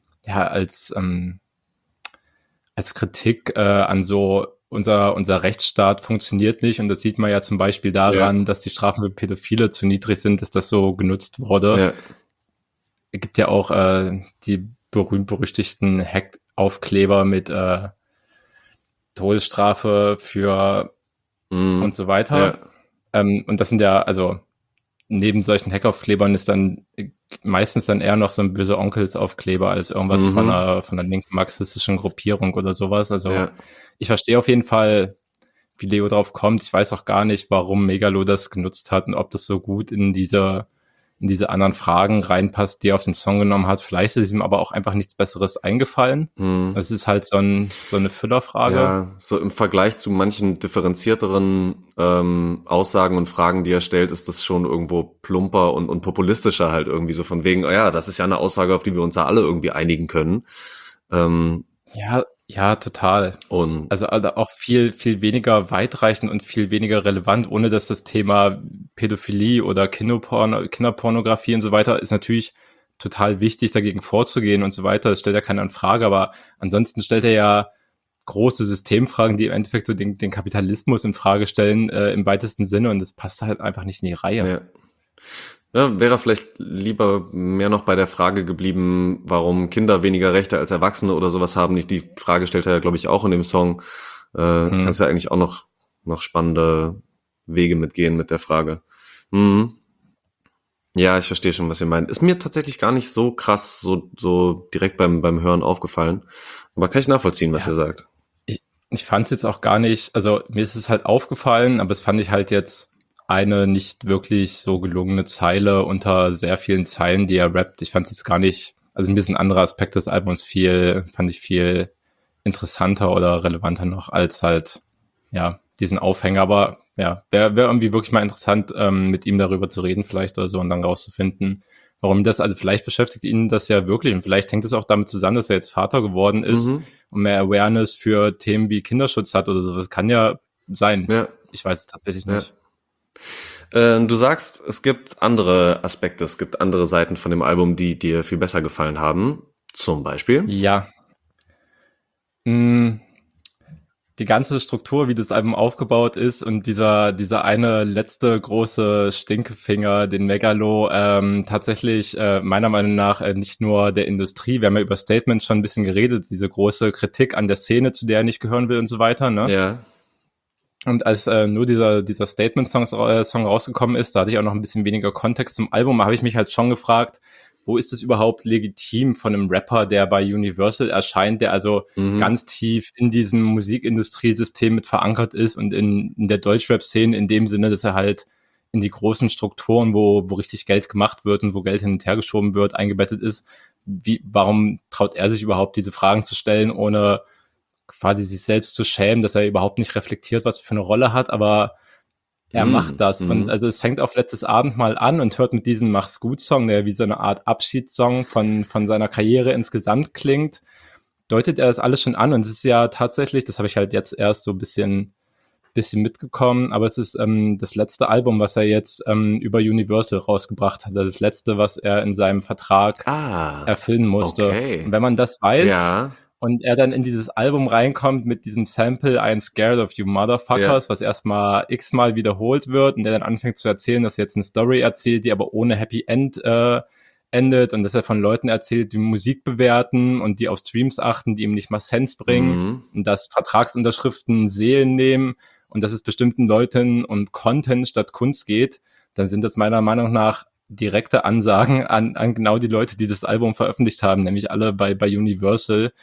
Kritik an so unser Rechtsstaat funktioniert nicht. Und das sieht man ja zum Beispiel daran, dass die Strafen für Pädophile zu niedrig sind, dass das so genutzt wurde. Ja. Es gibt ja auch die berühmt-berüchtigten Heckaufkleber mit Todesstrafe für und so weiter. Ja. Und das sind ja, also neben solchen Heckaufklebern ist dann meistens dann eher noch so ein böse Onkelsaufkleber als irgendwas von einer linken marxistischen Gruppierung oder sowas. Also ich verstehe auf jeden Fall, wie Leo drauf kommt. Ich weiß auch gar nicht, warum Megalo das genutzt hat und ob das so gut in diese anderen Fragen reinpasst, die er auf den Song genommen hat. Vielleicht ist ihm aber auch einfach nichts Besseres eingefallen. Es ist halt so eine Füllerfrage. Ja, so im Vergleich zu manchen differenzierteren Aussagen und Fragen, die er stellt, ist das schon irgendwo plumper und populistischer halt irgendwie so von wegen, das ist ja eine Aussage, auf die wir uns da alle irgendwie einigen können. Ja, total. Und also auch viel, viel weniger weitreichend und viel weniger relevant, ohne dass das Thema Pädophilie oder Kinderpornografie und so weiter ist natürlich total wichtig, dagegen vorzugehen und so weiter. Das stellt ja keiner in Frage, aber ansonsten stellt er ja große Systemfragen, die im Endeffekt so den Kapitalismus in Frage stellen, im weitesten Sinne, und das passt halt einfach nicht in die Reihe. Ja, wäre vielleicht lieber mehr noch bei der Frage geblieben, warum Kinder weniger Rechte als Erwachsene oder sowas haben. Die Frage stellt er ja, glaube ich, auch in dem Song. Kannst ja eigentlich auch noch spannende Wege mitgehen mit der Frage. Ja, ich verstehe schon, was ihr meint. Ist mir tatsächlich gar nicht so krass, so direkt beim Hören aufgefallen. Aber kann ich nachvollziehen, was ihr sagt. Ich fand es jetzt auch gar nicht, also mir ist es halt aufgefallen, aber es fand ich halt jetzt eine nicht wirklich so gelungene Zeile unter sehr vielen Zeilen, die er rappt. Ich fand es jetzt gar nicht, also ein bisschen anderer Aspekt des Albums fand ich viel interessanter oder relevanter noch als halt, diesen Aufhänger. Aber wäre irgendwie wirklich mal interessant, mit ihm darüber zu reden vielleicht oder so und dann rauszufinden, warum das, also vielleicht beschäftigt ihn das ja wirklich und vielleicht hängt es auch damit zusammen, dass er jetzt Vater geworden ist und mehr Awareness für Themen wie Kinderschutz hat oder so. Das kann ja sein. Ja. Ich weiß es tatsächlich nicht. Du sagst, es gibt andere Aspekte, es gibt andere Seiten von dem Album, die dir viel besser gefallen haben. Zum Beispiel? Ja. Die ganze Struktur, wie das Album aufgebaut ist und dieser eine letzte große Stinkefinger, den Megalo, tatsächlich meiner Meinung nach nicht nur der Industrie, wir haben ja über Statements schon ein bisschen geredet, diese große Kritik an der Szene, zu der er nicht gehören will und so weiter, ne? Ja. Und als nur dieser Statement-Song rausgekommen ist, da hatte ich auch noch ein bisschen weniger Kontext zum Album, habe ich mich halt schon gefragt, wo ist es überhaupt legitim von einem Rapper, der bei Universal erscheint, der also ganz tief in diesem Musikindustriesystem mit verankert ist und in der Deutschrap-Szene in dem Sinne, dass er halt in die großen Strukturen, wo richtig Geld gemacht wird und wo Geld hin und her geschoben wird, eingebettet ist. Warum traut er sich überhaupt, diese Fragen zu stellen, ohne quasi sich selbst zu schämen, dass er überhaupt nicht reflektiert, was er für eine Rolle hat, aber er macht das. Und also es fängt auf letztes Abendmahl an und hört mit diesem Mach's gut-Song, der wie so eine Art Abschiedssong von seiner Karriere insgesamt klingt, deutet er das alles schon an. Und es ist ja tatsächlich, das habe ich halt jetzt erst so ein bisschen mitgekommen, aber es ist das letzte Album, was er jetzt über Universal rausgebracht hat. Das letzte, was er in seinem Vertrag erfüllen musste. Okay. Und wenn man das weiß und er dann in dieses Album reinkommt mit diesem Sample I'm Scared of You Motherfuckers, was erstmal x-mal wiederholt wird und der dann anfängt zu erzählen, dass er jetzt eine Story erzählt, die aber ohne Happy End endet und dass er von Leuten erzählt, die Musik bewerten und die auf Streams achten, die ihm nicht mal Cents bringen und dass Vertragsunterschriften Seelen nehmen und dass es bestimmten Leuten um Content statt Kunst geht, dann sind das meiner Meinung nach direkte Ansagen an genau die Leute, die das Album veröffentlicht haben, nämlich alle bei Universal,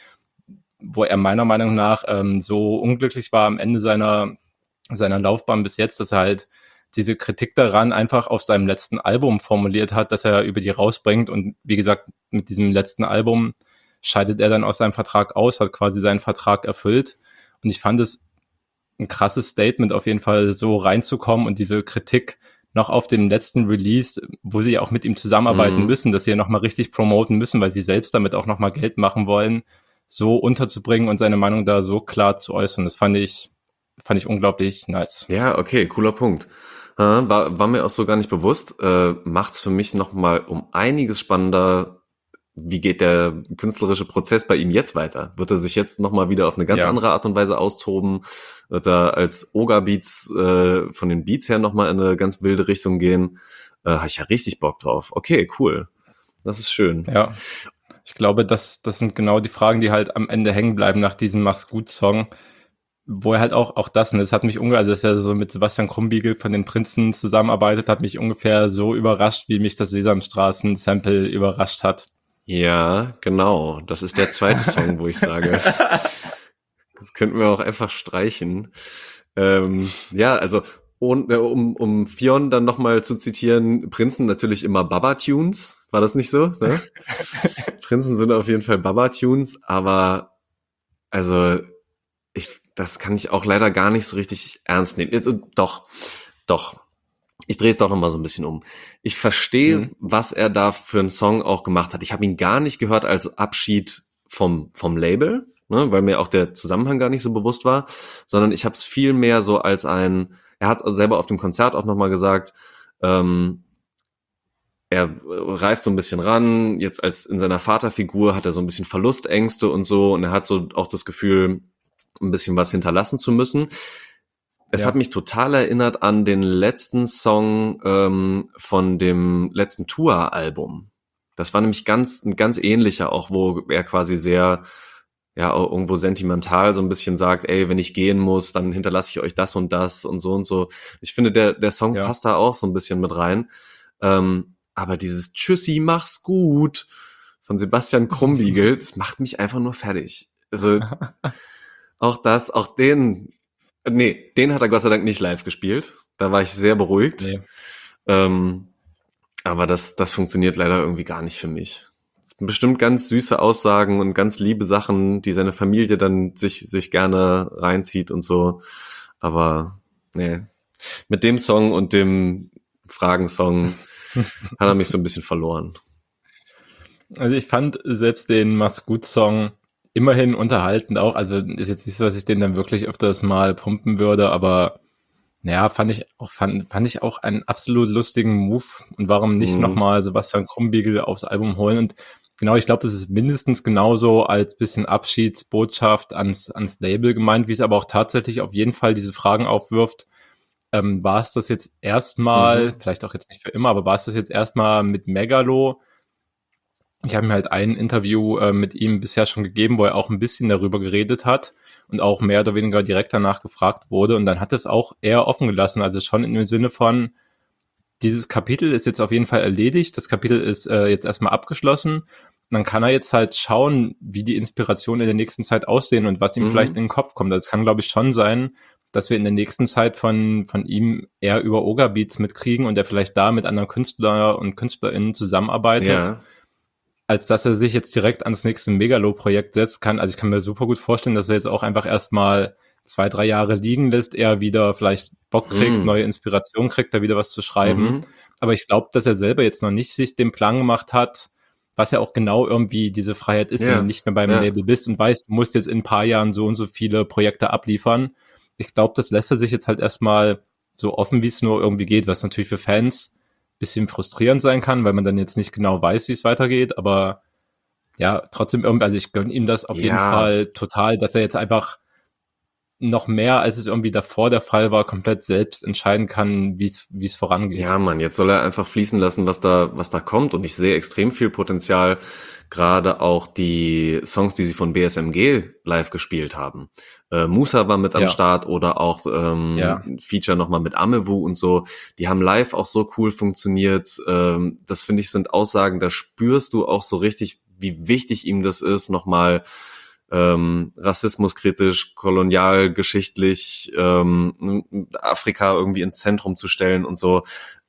wo er meiner Meinung nach so unglücklich war am Ende seiner Laufbahn bis jetzt, dass er halt diese Kritik daran einfach auf seinem letzten Album formuliert hat, dass er über die rausbringt und wie gesagt, mit diesem letzten Album scheidet er dann aus seinem Vertrag aus, hat quasi seinen Vertrag erfüllt und ich fand es ein krasses Statement auf jeden Fall, so reinzukommen und diese Kritik noch auf dem letzten Release, wo sie auch mit ihm zusammenarbeiten müssen, dass sie ja nochmal richtig promoten müssen, weil sie selbst damit auch nochmal Geld machen wollen, so unterzubringen und seine Meinung da so klar zu äußern. Das fand ich unglaublich nice. Ja, okay, cooler Punkt. War mir auch so gar nicht bewusst. Macht's für mich nochmal um einiges spannender. Wie geht der künstlerische Prozess bei ihm jetzt weiter? Wird er sich jetzt nochmal wieder auf eine ganz andere Art und Weise austoben? Wird er als Oga-Beats von den Beats her nochmal in eine ganz wilde Richtung gehen? Habe ich ja richtig Bock drauf. Okay, cool. Das ist schön. Ja, ich glaube, das sind genau die Fragen, die halt am Ende hängen bleiben nach diesem Mach's gut-Song. Wo er halt auch das, das hat mich also dass er so mit Sebastian Krumbiegel von den Prinzen zusammenarbeitet, hat mich ungefähr so überrascht, wie mich das Sesamstraßen-Sample überrascht hat. Ja, genau. Das ist der zweite Song, wo ich sage, das könnten wir auch einfach streichen. Ja, also um Fionn dann nochmal zu zitieren, Prinzen natürlich immer Baba-Tunes. War das nicht so? Ne? Prinzen sind auf jeden Fall Baba-Tunes, aber also das kann ich auch leider gar nicht so richtig ernst nehmen. Also, doch. Ich drehe es doch nochmal so ein bisschen um. Ich verstehe, was er da für einen Song auch gemacht hat. Ich habe ihn gar nicht gehört als Abschied vom Label, ne, weil mir auch der Zusammenhang gar nicht so bewusst war, sondern ich habe es viel mehr so als er hat es also selber auf dem Konzert auch nochmal gesagt, er reift so ein bisschen ran, jetzt als in seiner Vaterfigur hat er so ein bisschen Verlustängste und so und er hat so auch das Gefühl, ein bisschen was hinterlassen zu müssen. Es hat mich total erinnert an den letzten Song von dem letzten Tour-Album. Das war nämlich ein ganz ähnlicher, auch wo er quasi sehr, irgendwo sentimental so ein bisschen sagt, ey, wenn ich gehen muss, dann hinterlasse ich euch das und das und so und so. Ich finde, der Song passt da auch so ein bisschen mit rein. Aber dieses Tschüssi, mach's gut von Sebastian Krumbiegel, das macht mich einfach nur fertig. Also den hat er Gott sei Dank nicht live gespielt. Da war ich sehr beruhigt. Nee. Aber das funktioniert leider irgendwie gar nicht für mich. Es sind bestimmt ganz süße Aussagen und ganz liebe Sachen, die seine Familie dann sich gerne reinzieht und so. Aber nee, mit dem Song und dem Fragensong hat er mich so ein bisschen verloren. Also ich fand selbst den Mach's gut-Song immerhin unterhaltend auch, also ist jetzt nicht so, dass ich den dann wirklich öfters mal pumpen würde, aber fand ich auch einen absolut lustigen Move und warum nicht nochmal Sebastian Krumbiegel aufs Album holen und genau, ich glaube, das ist mindestens genauso als bisschen Abschiedsbotschaft ans Label gemeint, wie es aber auch tatsächlich auf jeden Fall diese Fragen aufwirft, war es das jetzt erstmal, vielleicht auch jetzt nicht für immer, aber war es das jetzt erstmal mit Megalo? Ich habe mir halt ein Interview mit ihm bisher schon gegeben, wo er auch ein bisschen darüber geredet hat und auch mehr oder weniger direkt danach gefragt wurde. Und dann hat er es auch eher offen gelassen, also schon in dem Sinne von, dieses Kapitel ist jetzt auf jeden Fall erledigt, das Kapitel ist jetzt erstmal abgeschlossen. Und dann kann er jetzt halt schauen, wie die Inspirationen in der nächsten Zeit aussehen und was ihm vielleicht in den Kopf kommt. Also es kann, glaube ich, schon sein, dass wir in der nächsten Zeit von ihm eher über Oga-Beats mitkriegen und er vielleicht da mit anderen Künstler und KünstlerInnen zusammenarbeitet. Ja. Als dass er sich jetzt direkt ans nächste Megalo-Projekt setzt kann. Also ich kann mir super gut vorstellen, dass er jetzt auch einfach erstmal 2-3 Jahre liegen lässt, er wieder vielleicht Bock kriegt, neue Inspiration kriegt, da wieder was zu schreiben. Aber ich glaube, dass er selber jetzt noch nicht sich den Plan gemacht hat, was ja auch genau irgendwie diese Freiheit ist, wenn du nicht mehr beim Label bist und weißt, du musst jetzt in ein paar Jahren so und so viele Projekte abliefern. Ich glaube, das lässt er sich jetzt halt erstmal so offen, wie es nur irgendwie geht, was natürlich für Fans bisschen frustrierend sein kann, weil man dann jetzt nicht genau weiß, wie es weitergeht, aber ja, trotzdem irgendwie, also ich gönne ihm das auf jeden Fall total, dass er jetzt einfach noch mehr, als es irgendwie davor der Fall war, komplett selbst entscheiden kann, wie es vorangeht. Ja, Mann, jetzt soll er einfach fließen lassen, was da kommt und ich sehe extrem viel Potenzial, gerade auch die Songs, die sie von BSMG live gespielt haben. Musa war mit am Start oder auch Feature nochmal mit Amewu und so. Die haben live auch so cool funktioniert. Das finde ich sind Aussagen, da spürst du auch so richtig, wie wichtig ihm das ist, nochmal rassismuskritisch, kolonialgeschichtlich Afrika irgendwie ins Zentrum zu stellen und so.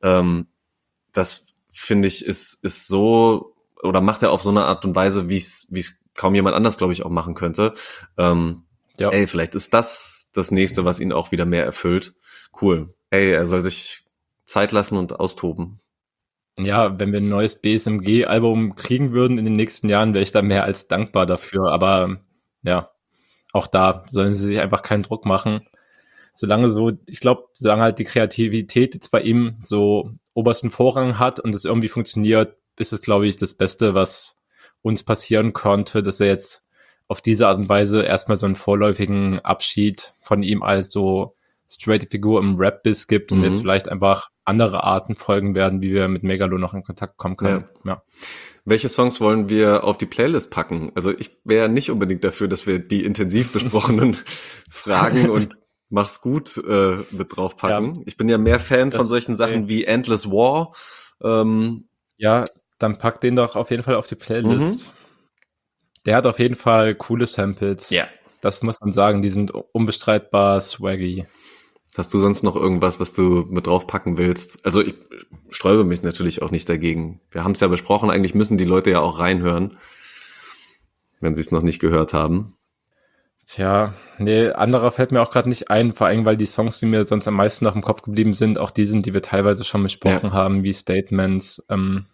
Das finde ich ist so, oder macht er auf so eine Art und Weise, wie es kaum jemand anders, glaube ich, auch machen könnte. Ey, vielleicht ist das nächste, was ihn auch wieder mehr erfüllt. Cool. Ey, er soll sich Zeit lassen und austoben. Ja, wenn wir ein neues BSMG-Album kriegen würden in den nächsten Jahren, wäre ich da mehr als dankbar dafür. Aber ja, auch da sollen sie sich einfach keinen Druck machen. solange halt die Kreativität jetzt bei ihm so obersten Vorrang hat und es irgendwie funktioniert, ist es, glaube ich, das Beste, was uns passieren konnte, dass er jetzt auf diese Art und Weise erstmal so einen vorläufigen Abschied von ihm als so straight Figur im Rap-Biss gibt und jetzt vielleicht einfach andere Arten folgen werden, wie wir mit Megalo noch in Kontakt kommen können. Ja. Welche Songs wollen wir auf die Playlist packen? Also ich wäre nicht unbedingt dafür, dass wir die intensiv besprochenen Fragen und Mach's gut mit draufpacken. Ja. Ich bin ja mehr Fan von solchen Sachen wie Endless War. Ja, dann pack den doch auf jeden Fall auf die Playlist. Der hat auf jeden Fall coole Samples. Ja. Das muss man sagen, die sind unbestreitbar swaggy. Hast du sonst noch irgendwas, was du mit draufpacken willst? Also ich sträube mich natürlich auch nicht dagegen. Wir haben es ja besprochen, eigentlich müssen die Leute ja auch reinhören, wenn sie es noch nicht gehört haben. Tja, nee, anderer fällt mir auch gerade nicht ein, vor allem, weil die Songs, die mir sonst am meisten noch im Kopf geblieben sind, auch die sind, die wir teilweise schon besprochen haben, wie Statements.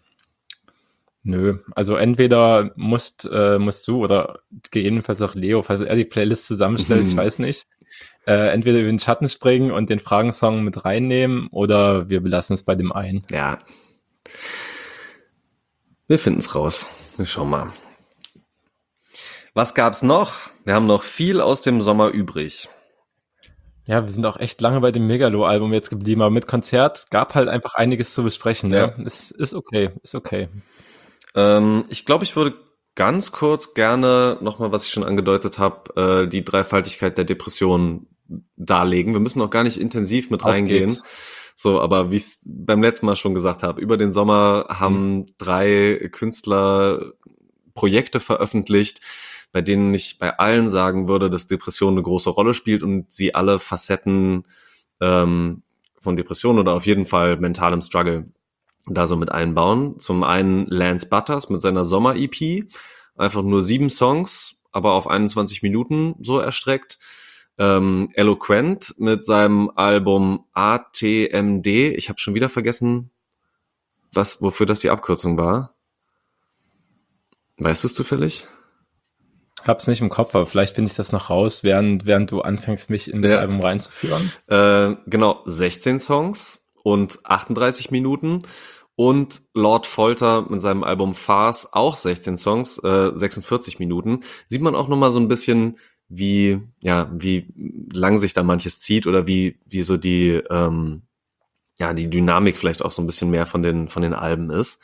Nö, also entweder musst du oder gegebenenfalls auch Leo, falls er die Playlist zusammenstellt, ich weiß nicht, entweder über den Schatten springen und den Fragensong mit reinnehmen oder wir belassen es bei dem einen. Ja, wir finden es raus. Wir schauen mal. Was gab's noch? Wir haben noch viel aus dem Sommer übrig. Ja, wir sind auch echt lange bei dem Megalo-Album jetzt geblieben, aber mit Konzert gab halt einfach einiges zu besprechen. Ja. Ist okay. Ich glaube, ich würde ganz kurz gerne nochmal, was ich schon angedeutet habe, die Dreifaltigkeit der Depression darlegen. Wir müssen noch gar nicht intensiv mit reingehen. So, aber wie ich es beim letzten Mal schon gesagt habe, über den Sommer haben 3 Künstler Projekte veröffentlicht, bei denen ich bei allen sagen würde, dass Depression eine große Rolle spielt und sie alle Facetten von Depression oder auf jeden Fall mentalem Struggle da so mit einbauen. Zum einen Lance Butters mit seiner Sommer-EP, einfach nur 7 Songs, aber auf 21 Minuten so erstreckt. Eloquent mit seinem Album ATMD, ich habe schon wieder vergessen, wofür das die Abkürzung war. Weißt du es zufällig? Hab's nicht im Kopf, aber vielleicht finde ich das noch raus, während du anfängst, mich in das Album reinzuführen. Genau, 16 Songs und 38 Minuten. Und Lord Folter mit seinem Album Farce, auch 16 Songs, 46 Minuten. Sieht man auch nochmal so ein bisschen, wie lang sich da manches zieht oder wie so die Dynamik vielleicht auch so ein bisschen mehr von den Alben ist.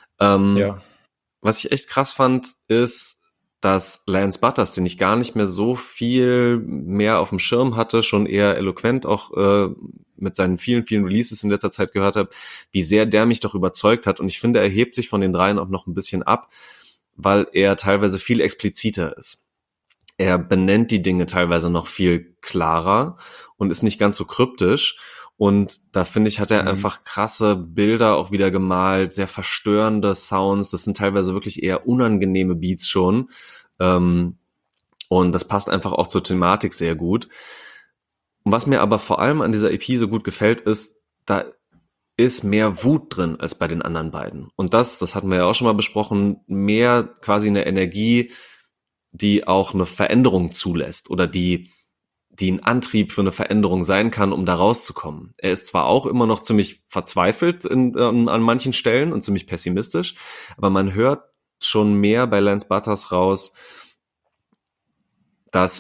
Was ich echt krass fand, ist, dass Lance Butters, den ich gar nicht mehr so viel mehr auf dem Schirm hatte, schon eher eloquent auch mit seinen vielen, vielen Releases in letzter Zeit gehört habe, wie sehr der mich doch überzeugt hat. Und ich finde, er hebt sich von den 3 auch noch ein bisschen ab, weil er teilweise viel expliziter ist. Er benennt die Dinge teilweise noch viel klarer und ist nicht ganz so kryptisch. Und da finde ich, hat er einfach krasse Bilder auch wieder gemalt, sehr verstörende Sounds. Das sind teilweise wirklich eher unangenehme Beats schon. Und das passt einfach auch zur Thematik sehr gut. Und was mir aber vor allem an dieser EP so gut gefällt, ist, da ist mehr Wut drin als bei den anderen beiden. Und das hatten wir ja auch schon mal besprochen, mehr quasi eine Energie, die auch eine Veränderung zulässt oder die ein Antrieb für eine Veränderung sein kann, um da rauszukommen. Er ist zwar auch immer noch ziemlich verzweifelt an manchen Stellen und ziemlich pessimistisch, aber man hört schon mehr bei Lance Butters raus, dass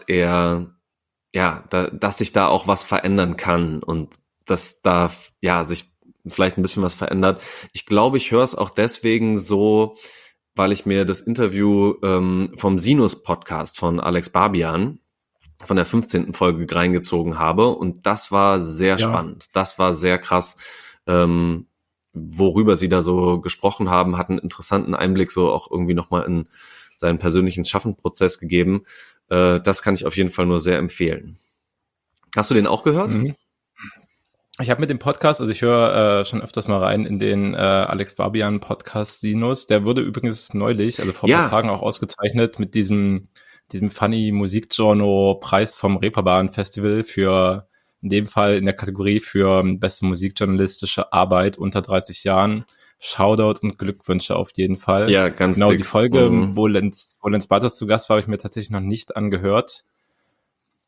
sich da auch was verändern kann und dass da sich vielleicht ein bisschen was verändert. Ich glaube, ich höre es auch deswegen so, weil ich mir das Interview vom Sinus-Podcast von Alex Barbian von der 15. Folge reingezogen habe und das war sehr spannend. Das war sehr krass, worüber sie da so gesprochen haben, hat einen interessanten Einblick so auch irgendwie nochmal in seinen persönlichen Schaffenprozess gegeben. Das kann ich auf jeden Fall nur sehr empfehlen. Hast du den auch gehört? Ich habe mit dem Podcast, also ich höre schon öfters mal rein in den Alex Barbian Podcast Sinus. Der wurde übrigens neulich, also vor ein paar Tagen auch ausgezeichnet mit diesem Funny Musikjournal Preis vom Reeperbahn Festival für, in dem Fall in der Kategorie für beste musikjournalistische Arbeit unter 30 Jahren. Shoutout und Glückwünsche auf jeden Fall. Ja, ganz die Folge, wo Lance Butters zu Gast war, habe ich mir tatsächlich noch nicht angehört.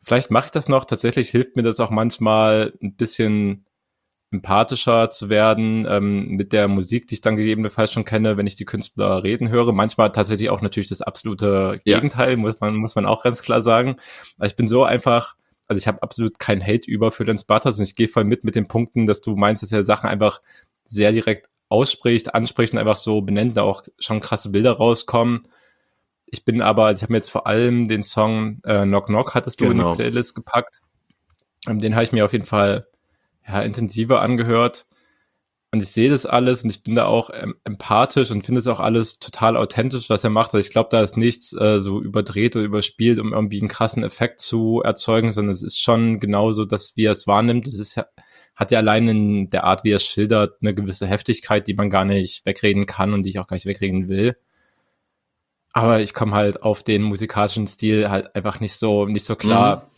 Vielleicht mache ich das noch. Tatsächlich hilft mir das auch manchmal ein bisschen empathischer zu werden mit der Musik, die ich dann gegebenenfalls schon kenne, wenn ich die Künstler reden höre. Manchmal tatsächlich auch natürlich das absolute Gegenteil, muss man auch ganz klar sagen. Aber ich bin so einfach, also ich habe absolut keinen Hate über für Dance Butters und ich gehe voll mit den Punkten, dass du meinst, dass er Sachen einfach sehr direkt anspricht und einfach so benennt, da auch schon krasse Bilder rauskommen. Ich habe mir jetzt vor allem den Song Knock Knock hattest du in die Playlist gepackt. Den habe ich mir auf jeden Fall intensiver angehört. Und ich sehe das alles und ich bin da auch empathisch und finde es auch alles total authentisch, was er macht. Also ich glaube, da ist nichts so überdreht oder überspielt, um irgendwie einen krassen Effekt zu erzeugen, sondern es ist schon genauso, dass wie er es wahrnimmt. Hat ja allein in der Art, wie er es schildert, eine gewisse Heftigkeit, die man gar nicht wegreden kann und die ich auch gar nicht wegreden will. Aber ich komme halt auf den musikalischen Stil halt einfach nicht so klar.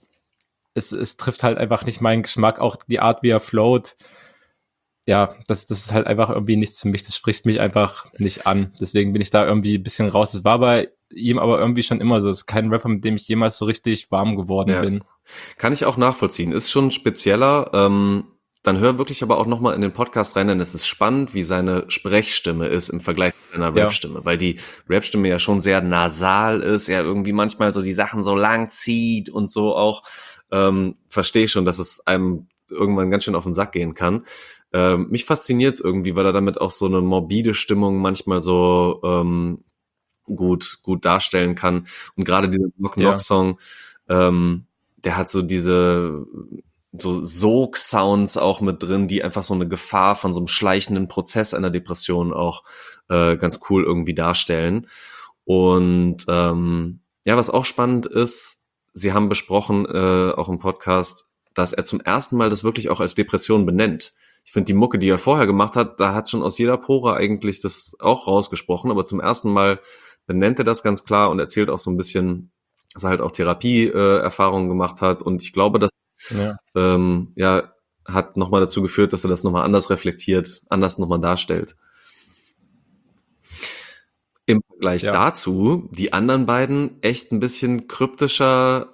Es trifft halt einfach nicht meinen Geschmack, auch die Art, wie er float. Ja, das ist halt einfach irgendwie nichts für mich. Das spricht mich einfach nicht an. Deswegen bin ich da irgendwie ein bisschen raus. Es war bei ihm aber irgendwie schon immer so. Es ist kein Rapper, mit dem ich jemals so richtig warm geworden bin. Kann ich auch nachvollziehen. Ist schon spezieller. Dann hör wirklich aber auch nochmal in den Podcast rein, denn es ist spannend, wie seine Sprechstimme ist im Vergleich zu seiner Rapstimme, weil die Rapstimme ja schon sehr nasal ist, er irgendwie manchmal so die Sachen so lang zieht und so auch. Verstehe schon, dass es einem irgendwann ganz schön auf den Sack gehen kann. Mich fasziniert es irgendwie, weil er damit auch so eine morbide Stimmung manchmal so gut darstellen kann. Und gerade dieser Knock-Knock-Song, der hat so diese so Sog-Sounds auch mit drin, die einfach so eine Gefahr von so einem schleichenden Prozess einer Depression auch ganz cool irgendwie darstellen. Und was auch spannend ist, Sie haben besprochen, auch im Podcast, dass er zum ersten Mal das wirklich auch als Depression benennt. Ich finde, die Mucke, die er vorher gemacht hat, da hat schon aus jeder Pore eigentlich das auch rausgesprochen, aber zum ersten Mal benennt er das ganz klar und erzählt auch so ein bisschen, dass er halt auch Therapie-Erfahrungen gemacht hat. Und ich glaube, das hat nochmal dazu geführt, dass er das nochmal anders reflektiert, anders nochmal darstellt. Im Vergleich dazu, die anderen beiden echt ein bisschen kryptischer,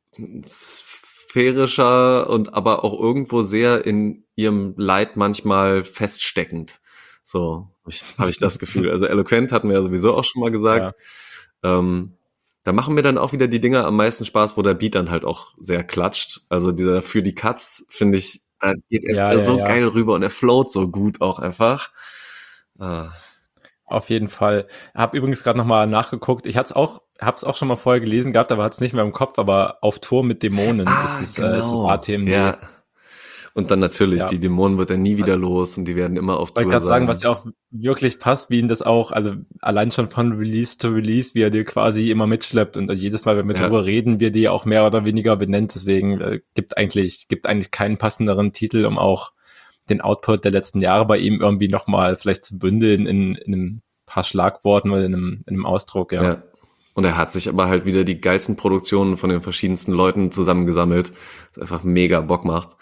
sphärischer und aber auch irgendwo sehr in ihrem Leid manchmal feststeckend. So habe ich das Gefühl. Also eloquent hatten wir ja sowieso auch schon mal gesagt. Ja. Da machen mir dann auch wieder die Dinger am meisten Spaß, wo der Beat dann halt auch sehr klatscht. Also dieser für die Cuts, finde ich, da geht er geil rüber und er float so gut auch einfach. Auf jeden Fall. Hab übrigens gerade nochmal nachgeguckt. Ich hab's auch schon mal vorher gelesen gehabt, aber hat's nicht mehr im Kopf. Aber auf Tour mit Dämonen ist das ATMD. Ja. Und dann natürlich, die Dämonen wird er nie wieder los und die werden immer auf Tour sein. Ich wollte gerade sagen, was ja auch wirklich passt, wie ihn das auch, also allein schon von Release to Release, wie er dir quasi immer mitschleppt und jedes Mal, wenn wir drüber reden, wir die auch mehr oder weniger benennt. Deswegen gibt eigentlich keinen passenderen Titel, um auch den Output der letzten Jahre bei ihm irgendwie nochmal vielleicht zu bündeln in einem paar Schlagworten oder in einem Ausdruck, ja. Und er hat sich aber halt wieder die geilsten Produktionen von den verschiedensten Leuten zusammengesammelt, was einfach mega Bock macht.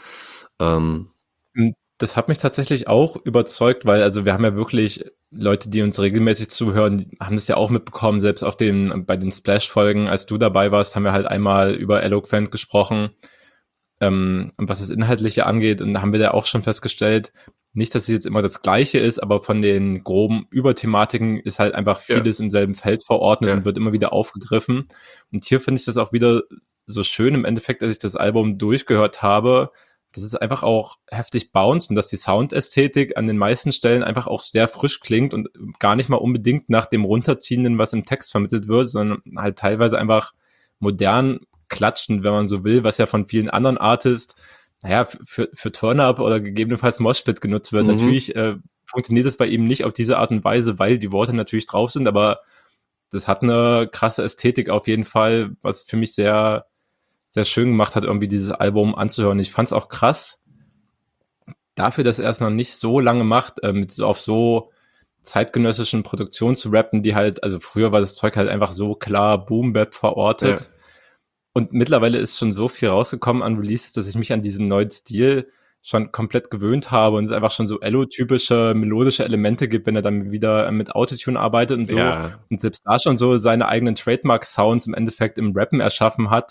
Das hat mich tatsächlich auch überzeugt, weil also wir haben ja wirklich Leute, die uns regelmäßig zuhören, haben das ja auch mitbekommen, selbst bei den Splash-Folgen, als du dabei warst, haben wir halt einmal über Eloquent gesprochen, was das Inhaltliche angeht, und da haben wir da auch schon festgestellt, nicht, dass es jetzt immer das Gleiche ist, aber von den groben Überthematiken ist halt einfach vieles im selben Feld verordnet und wird immer wieder aufgegriffen. Und hier finde ich das auch wieder so schön im Endeffekt, als ich das Album durchgehört habe, dass es einfach auch heftig bounce und dass die Soundästhetik an den meisten Stellen einfach auch sehr frisch klingt und gar nicht mal unbedingt nach dem Runterziehenden, was im Text vermittelt wird, sondern halt teilweise einfach modern klatschend, wenn man so will, was ja von vielen anderen Artists, für Turn-Up oder gegebenenfalls Moshpit genutzt wird. Natürlich funktioniert es bei ihm nicht auf diese Art und Weise, weil die Worte natürlich drauf sind, aber das hat eine krasse Ästhetik auf jeden Fall, was für mich sehr sehr schön gemacht hat, irgendwie dieses Album anzuhören. Ich fand es auch krass, dafür, dass er es noch nicht so lange macht, auf so zeitgenössischen Produktionen zu rappen, die halt, also früher war das Zeug halt einfach so klar Boom-Bap verortet. Ja. Und mittlerweile ist schon so viel rausgekommen an Releases, dass ich mich an diesen neuen Stil schon komplett gewöhnt habe und es einfach schon so Elo-typische melodische Elemente gibt, wenn er dann wieder mit Autotune arbeitet und so. Ja. Und selbst da schon so seine eigenen Trademark-Sounds im Endeffekt im Rappen erschaffen hat,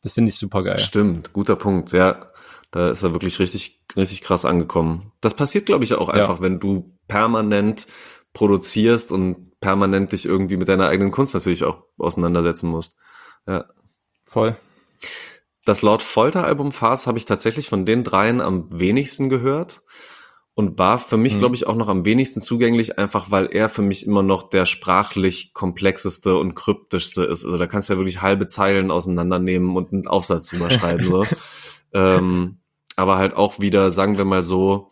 Das finde ich super geil. Stimmt, guter Punkt, ja. Da ist er wirklich richtig, richtig krass angekommen. Das passiert, glaube ich, auch einfach, wenn du permanent produzierst und permanent dich irgendwie mit deiner eigenen Kunst natürlich auch auseinandersetzen musst. Ja. Voll. Das Lord Folter-Album Farce habe ich tatsächlich von den dreien am wenigsten gehört und war für mich, glaube ich, auch noch am wenigsten zugänglich, einfach weil er für mich immer noch der sprachlich komplexeste und kryptischste ist. Also da kannst du ja wirklich halbe Zeilen auseinandernehmen und einen Aufsatz drüber schreiben. So. Aber halt auch wieder, sagen wir mal so,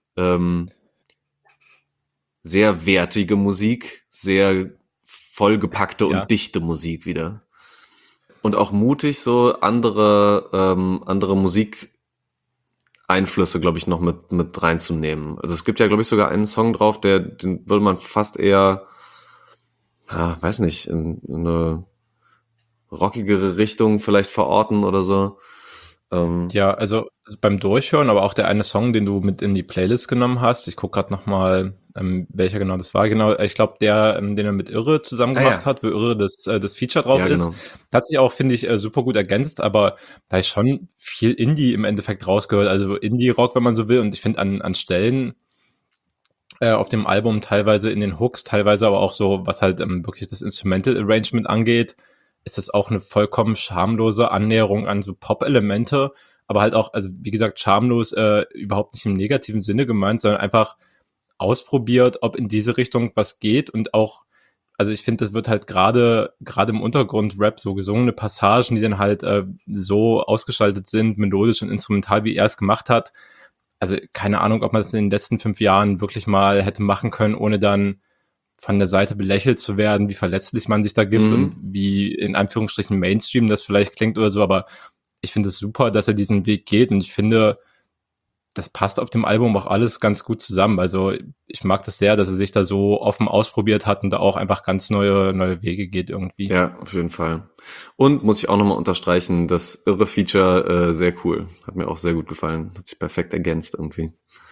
sehr wertige Musik, sehr vollgepackte und dichte Musik wieder. Und auch mutig, so andere Musikeinflüsse, glaube ich, noch mit reinzunehmen. Also es gibt ja, glaube ich, sogar einen Song drauf, den würde man fast eher, weiß nicht, in eine rockigere Richtung vielleicht verorten oder so. Ja, also beim Durchhören, aber auch der eine Song, den du mit in die Playlist genommen hast, ich gucke gerade nochmal, welcher genau das war, genau, ich glaube der, den er mit Irre zusammen gemacht hat, wo Irre das Feature drauf ist, hat sich auch, finde ich, super gut ergänzt, aber da ist schon viel Indie im Endeffekt rausgehört, also Indie-Rock, wenn man so will, und ich finde an Stellen auf dem Album teilweise in den Hooks, teilweise aber auch so, was halt wirklich das Instrumental Arrangement angeht, ist das auch eine vollkommen schamlose Annäherung an so Pop-Elemente, aber halt auch, also wie gesagt, schamlos überhaupt nicht im negativen Sinne gemeint, sondern einfach ausprobiert, ob in diese Richtung was geht und auch, also ich finde, das wird halt gerade im Untergrund-Rap so gesungene Passagen, die dann halt so ausgestaltet sind, melodisch und instrumental, wie er es gemacht hat. Also keine Ahnung, ob man das in den letzten 5 Jahren wirklich mal hätte machen können, ohne dann von der Seite belächelt zu werden, wie verletzlich man sich da gibt und wie in Anführungsstrichen Mainstream das vielleicht klingt oder so, aber ich finde es super, dass er diesen Weg geht und ich finde, das passt auf dem Album auch alles ganz gut zusammen. Also ich mag das sehr, dass er sich da so offen ausprobiert hat und da auch einfach ganz neue Wege geht irgendwie. Ja, auf jeden Fall. Und muss ich auch nochmal unterstreichen, das Irre-Feature sehr cool. Hat mir auch sehr gut gefallen. Hat sich perfekt ergänzt irgendwie.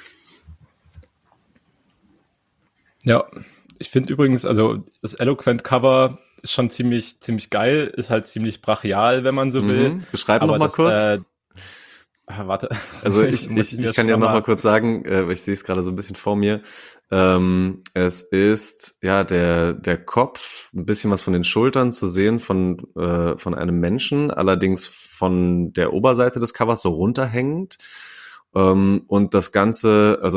Ja, ich finde übrigens, also das Eloquent-Cover ist schon ziemlich geil, ist halt ziemlich brachial, wenn man so will. Beschreib noch mal kurz. Warte. Also ich kann dir noch mal kurz sagen, weil ich sehe es gerade so ein bisschen vor mir. Es ist ja der Kopf, ein bisschen was von den Schultern zu sehen von einem Menschen, allerdings von der Oberseite des Covers so runterhängend. Und das Ganze, also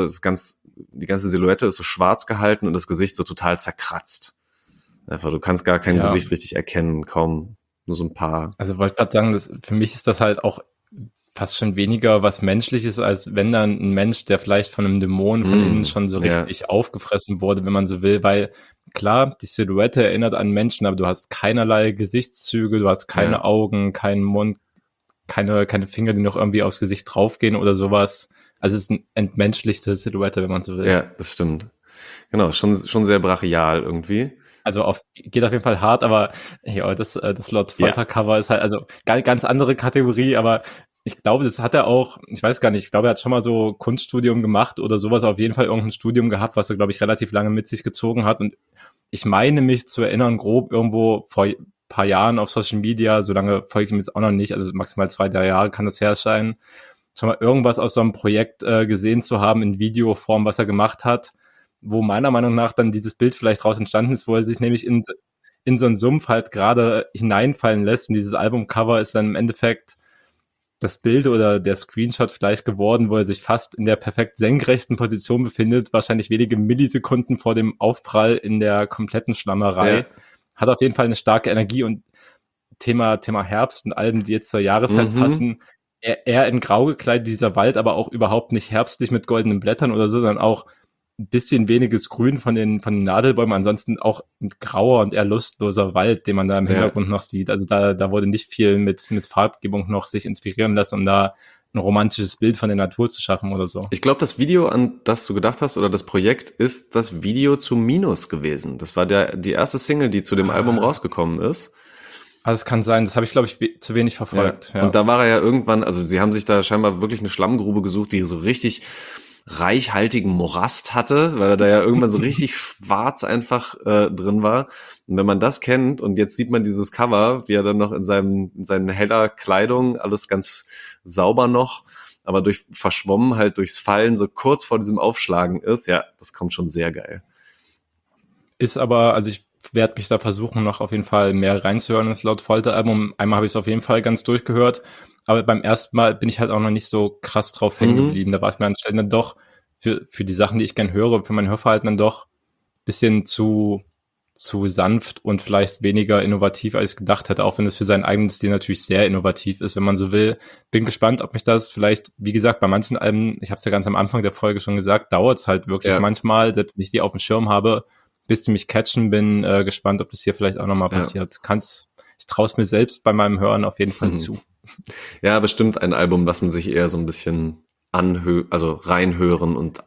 die ganze Silhouette ist so schwarz gehalten und das Gesicht so total zerkratzt. Einfach, du kannst gar kein Gesicht richtig erkennen, kaum nur so ein paar. Also wollte ich gerade sagen, für mich ist das halt auch fast schon weniger was Menschliches, als wenn dann ein Mensch, der vielleicht von einem Dämon von innen schon so richtig aufgefressen wurde, wenn man so will, weil klar, die Silhouette erinnert an Menschen, aber du hast keinerlei Gesichtszüge, du hast keine Augen, keinen Mund, keine Finger, die noch irgendwie aufs Gesicht draufgehen oder sowas. Also es ist eine entmenschlichte Silhouette, wenn man so will. Ja, das stimmt. Genau, schon sehr brachial irgendwie. Also geht auf jeden Fall hart, aber ja, das Lord Folter Cover ist halt, also ganz andere Kategorie, aber ich glaube, das hat er auch, ich weiß gar nicht, ich glaube, er hat schon mal so Kunststudium gemacht oder sowas, auf jeden Fall irgendein Studium gehabt, was er, glaube ich, relativ lange mit sich gezogen hat und ich meine mich zu erinnern, grob irgendwo vor paar Jahren auf Social Media, so lange folge ich ihm jetzt auch noch nicht, also maximal 2-3 Jahre kann das her sein, schon mal irgendwas aus so einem Projekt gesehen zu haben in Videoform, was er gemacht hat, wo meiner Meinung nach dann dieses Bild vielleicht raus entstanden ist, wo er sich nämlich in so einen Sumpf halt gerade hineinfallen lässt und dieses Albumcover ist dann im Endeffekt das Bild oder der Screenshot vielleicht geworden, wo er sich fast in der perfekt senkrechten Position befindet, wahrscheinlich wenige Millisekunden vor dem Aufprall in der kompletten Schlammerei. Ja. Hat auf jeden Fall eine starke Energie und Thema Herbst und Alben, die jetzt zur Jahreszeit passen, eher in Grau gekleidet, dieser Wald, aber auch überhaupt nicht herbstlich mit goldenen Blättern oder so, sondern auch ein bisschen weniges Grün von den Nadelbäumen, ansonsten auch ein grauer und eher lustloser Wald, den man da im Hintergrund noch sieht. Also da wurde nicht viel mit Farbgebung noch sich inspirieren lassen, um da ein romantisches Bild von der Natur zu schaffen oder so. Ich glaube, das Video, an das du gedacht hast, oder das Projekt, ist das Video zu Minus gewesen. Das war die erste Single, die zu dem Album rausgekommen ist. Also es kann sein, das habe ich, glaube ich, zu wenig verfolgt. Ja. Und da war er ja irgendwann, also sie haben sich da scheinbar wirklich eine Schlammgrube gesucht, die so richtig reichhaltigen Morast hatte, weil er da ja irgendwann so richtig schwarz einfach drin war. Und wenn man das kennt und jetzt sieht man dieses Cover, wie er dann noch in seinen heller Kleidung, alles ganz sauber noch, aber verschwommen halt durchs Fallen so kurz vor diesem Aufschlagen ist, ja, das kommt schon sehr geil. Ist aber, also ich werde mich da versuchen, noch auf jeden Fall mehr reinzuhören ins Lord Folter-Album. Einmal habe ich es auf jeden Fall ganz durchgehört, aber beim ersten Mal bin ich halt auch noch nicht so krass drauf hängen geblieben. Da war es mir anscheinend dann doch für die Sachen, die ich gern höre, für mein Hörverhalten dann doch ein bisschen zu sanft und vielleicht weniger innovativ, als ich gedacht hätte, auch wenn es für seinen eigenen Stil natürlich sehr innovativ ist, wenn man so will. Bin gespannt, ob mich das vielleicht, wie gesagt, bei manchen Alben, ich habe es ja ganz am Anfang der Folge schon gesagt, dauert es halt wirklich manchmal, selbst wenn ich die auf dem Schirm habe, bis die mich catchen. Bin gespannt, ob das hier vielleicht auch nochmal passiert. Ich traue es mir selbst bei meinem Hören auf jeden Fall zu. Ja, bestimmt ein Album, was man sich eher so ein bisschen reinhören und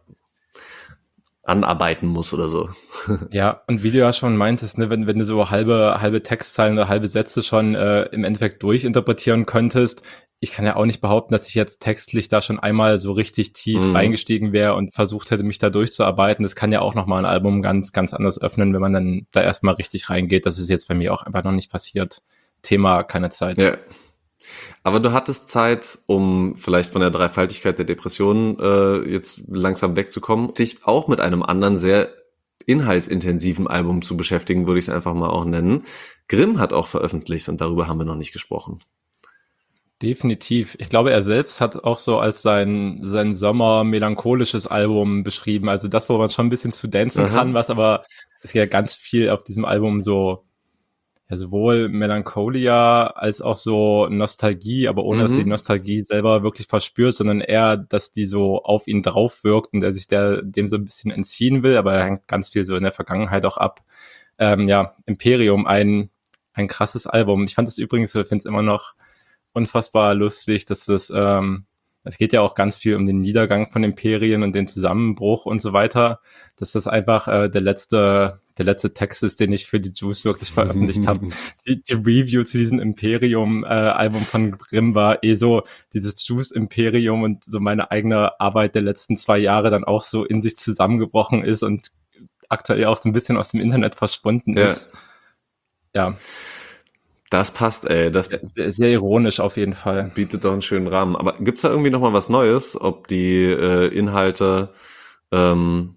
anarbeiten muss oder so. Ja, und wie du ja schon meintest, ne, wenn du so halbe Textzeilen oder halbe Sätze schon im Endeffekt durchinterpretieren könntest, ich kann ja auch nicht behaupten, dass ich jetzt textlich da schon einmal so richtig tief reingestiegen wäre und versucht hätte, mich da durchzuarbeiten. Das kann ja auch nochmal ein Album ganz, ganz anders öffnen, wenn man dann da erstmal richtig reingeht. Das ist jetzt bei mir auch einfach noch nicht passiert. Thema, keine Zeit. Ja. Aber du hattest Zeit, um vielleicht von der Dreifaltigkeit der Depression jetzt langsam wegzukommen, dich auch mit einem anderen sehr inhaltsintensiven Album zu beschäftigen, würde ich es einfach mal auch nennen. Grimm hat auch veröffentlicht und darüber haben wir noch nicht gesprochen. Definitiv. Ich glaube, er selbst hat auch so als sein Sommer-melancholisches Album beschrieben. Also das, wo man schon ein bisschen zu dancen kann, was aber ist ja ganz viel auf diesem Album so, ja, sowohl Melancholia als auch so Nostalgie, aber ohne dass die Nostalgie selber wirklich verspürt, sondern eher, dass die so auf ihn drauf wirkt und er sich dem so ein bisschen entziehen will, aber er hängt ganz viel so in der Vergangenheit auch ab. Imperium, ein krasses Album. Ich fand es übrigens, ich finde es immer noch unfassbar lustig, dass es geht ja auch ganz viel um den Niedergang von Imperien und den Zusammenbruch und so weiter, dass das einfach der letzte Text ist, den ich für die Juice wirklich veröffentlicht habe. Die Review zu diesem Imperium-Album von Grimm war so dieses Juice-Imperium und so meine eigene Arbeit der letzten 2 Jahre dann auch so in sich zusammengebrochen ist und aktuell auch so ein bisschen aus dem Internet verschwunden ist. Ja. Das passt, ey. Das sehr ironisch auf jeden Fall. Bietet doch einen schönen Rahmen. Aber gibt's da irgendwie noch mal was Neues? Ob die Inhalte von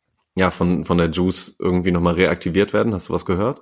der Juice irgendwie noch mal reaktiviert werden? Hast du was gehört?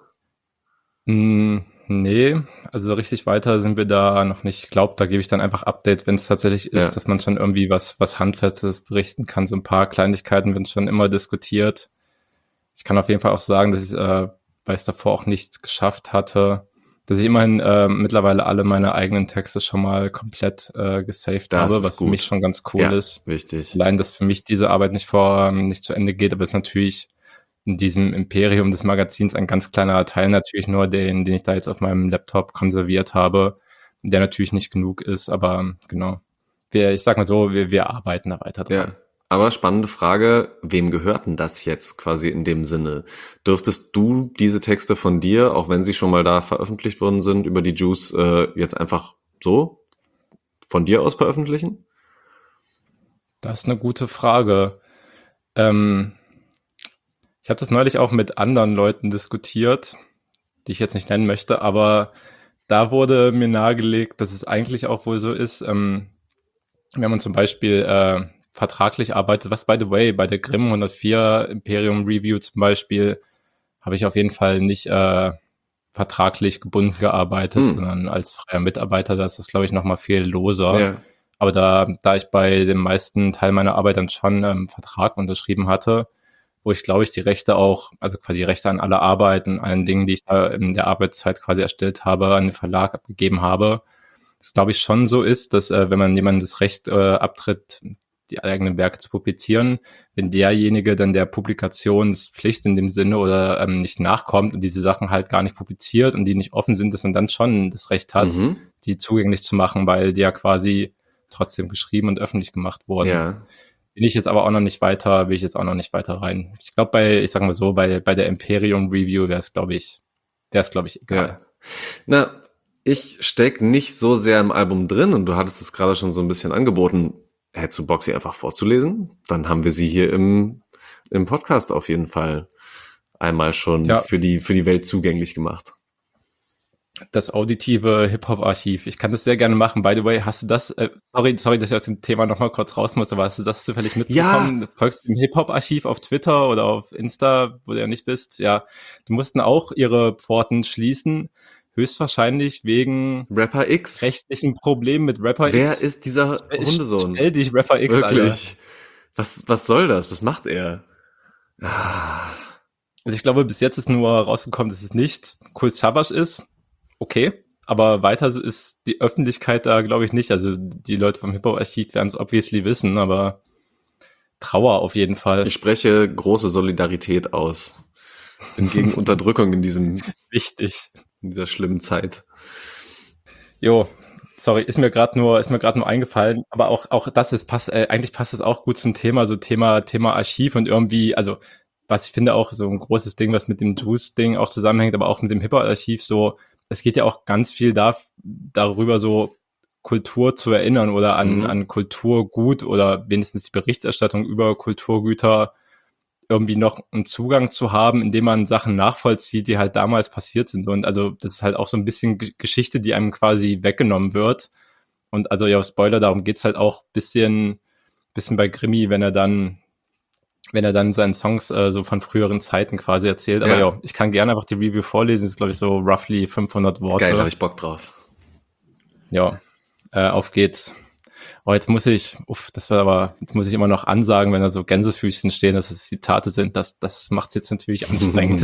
Nee, also richtig weiter sind wir da noch nicht. Ich glaube, da gebe ich dann einfach Update, wenn es tatsächlich ist, dass man schon irgendwie was Handfestes berichten kann. So ein paar Kleinigkeiten werden schon immer diskutiert. Ich kann auf jeden Fall auch sagen, dass ich, weil ich es davor auch nicht geschafft hatte, dass ich immerhin mittlerweile alle meine eigenen Texte schon mal komplett gesaved habe, was für mich schon ganz cool ist. Wichtig. Allein, dass für mich diese Arbeit nicht zu Ende geht, aber es ist natürlich in diesem Imperium des Magazins ein ganz kleiner Teil natürlich nur, den ich da jetzt auf meinem Laptop konserviert habe, der natürlich nicht genug ist, aber genau. Ich sag mal so, wir arbeiten da weiter dran. Ja. Aber spannende Frage, wem gehört denn das jetzt quasi in dem Sinne? Dürftest du diese Texte von dir, auch wenn sie schon mal da veröffentlicht worden sind, über die Juice jetzt einfach so von dir aus veröffentlichen? Das ist eine gute Frage. Ich habe das neulich auch mit anderen Leuten diskutiert, die ich jetzt nicht nennen möchte, aber da wurde mir nahegelegt, dass es eigentlich auch wohl so ist, wenn man zum Beispiel vertraglich arbeitet, was by the way, bei der Grimm 104 Imperium Review zum Beispiel, habe ich auf jeden Fall nicht vertraglich gebunden gearbeitet, sondern als freier Mitarbeiter, da ist das, glaube ich, nochmal viel loser. Ja. Aber da ich bei dem meisten Teil meiner Arbeit dann schon einen Vertrag unterschrieben hatte, wo ich, glaube ich, die Rechte auch, also quasi Rechte an alle Arbeiten, allen Dingen, die ich da in der Arbeitszeit quasi erstellt habe, an den Verlag abgegeben habe, das, glaube ich, schon so ist, dass wenn man jemandem das Recht abtritt, die eigenen Werke zu publizieren, wenn derjenige dann der Publikationspflicht in dem Sinne oder nicht nachkommt und diese Sachen halt gar nicht publiziert und die nicht offen sind, dass man dann schon das Recht hat, die zugänglich zu machen, weil die ja quasi trotzdem geschrieben und öffentlich gemacht wurden. Ja. Will ich jetzt auch noch nicht weiter rein. Ich glaube, bei der Imperium Review wäre es, glaube ich, egal. Ja. Na, ich steck nicht so sehr im Album drin und du hattest es gerade schon so ein bisschen angeboten. Hättest du Bock, sie einfach vorzulesen? Dann haben wir sie hier im Podcast auf jeden Fall einmal schon für die Welt zugänglich gemacht. Das auditive Hip-Hop-Archiv. Ich kann das sehr gerne machen. By the way, hast du das, sorry, dass ich aus dem Thema nochmal kurz raus muss, aber hast du das zufällig mitbekommen? Ja. Folgst du dem Hip-Hop-Archiv auf Twitter oder auf Insta, wo du ja nicht bist? Ja, die mussten auch ihre Pforten schließen, höchstwahrscheinlich wegen Rapper X. Rechtlichen Problemen mit Rapper X. Wer ist dieser Hundesohn? Stell dich Rapper X, wirklich. Alter. Was soll das? Was macht er? Also ich glaube, bis jetzt ist nur rausgekommen, dass es nicht Kool Savas ist. Okay, aber weiter ist die Öffentlichkeit da, glaube ich, nicht. Also die Leute vom Hip-Hop-Archiv werden es obviously wissen, aber Trauer auf jeden Fall. Ich spreche große Solidarität aus. Bin gegen Unterdrückung in dieser schlimmen Zeit. Jo, sorry, ist mir gerade nur eingefallen, aber auch das eigentlich passt es auch gut zum Thema, so Thema Archiv und irgendwie, also was ich finde auch so ein großes Ding, was mit dem Juice-Ding auch zusammenhängt, aber auch mit dem Hip-Hop-Archiv so, es geht ja auch ganz viel darüber, so Kultur zu erinnern oder an Kulturgut oder wenigstens die Berichterstattung über Kulturgüter irgendwie noch einen Zugang zu haben, indem man Sachen nachvollzieht, die halt damals passiert sind. Und also das ist halt auch so ein bisschen Geschichte, die einem quasi weggenommen wird. Und also ja, Spoiler, darum geht's halt auch bisschen bei Grimmy, wenn er dann seinen Songs so von früheren Zeiten quasi erzählt. Aber ja, ich kann gerne einfach die Review vorlesen. Das ist, glaube ich, so roughly 500 Worte. Geil, habe ich Bock drauf. Ja, auf geht's. Oh, jetzt muss ich immer noch ansagen, wenn da so Gänsefüßchen stehen, dass es Zitate sind. Das macht's jetzt natürlich anstrengend.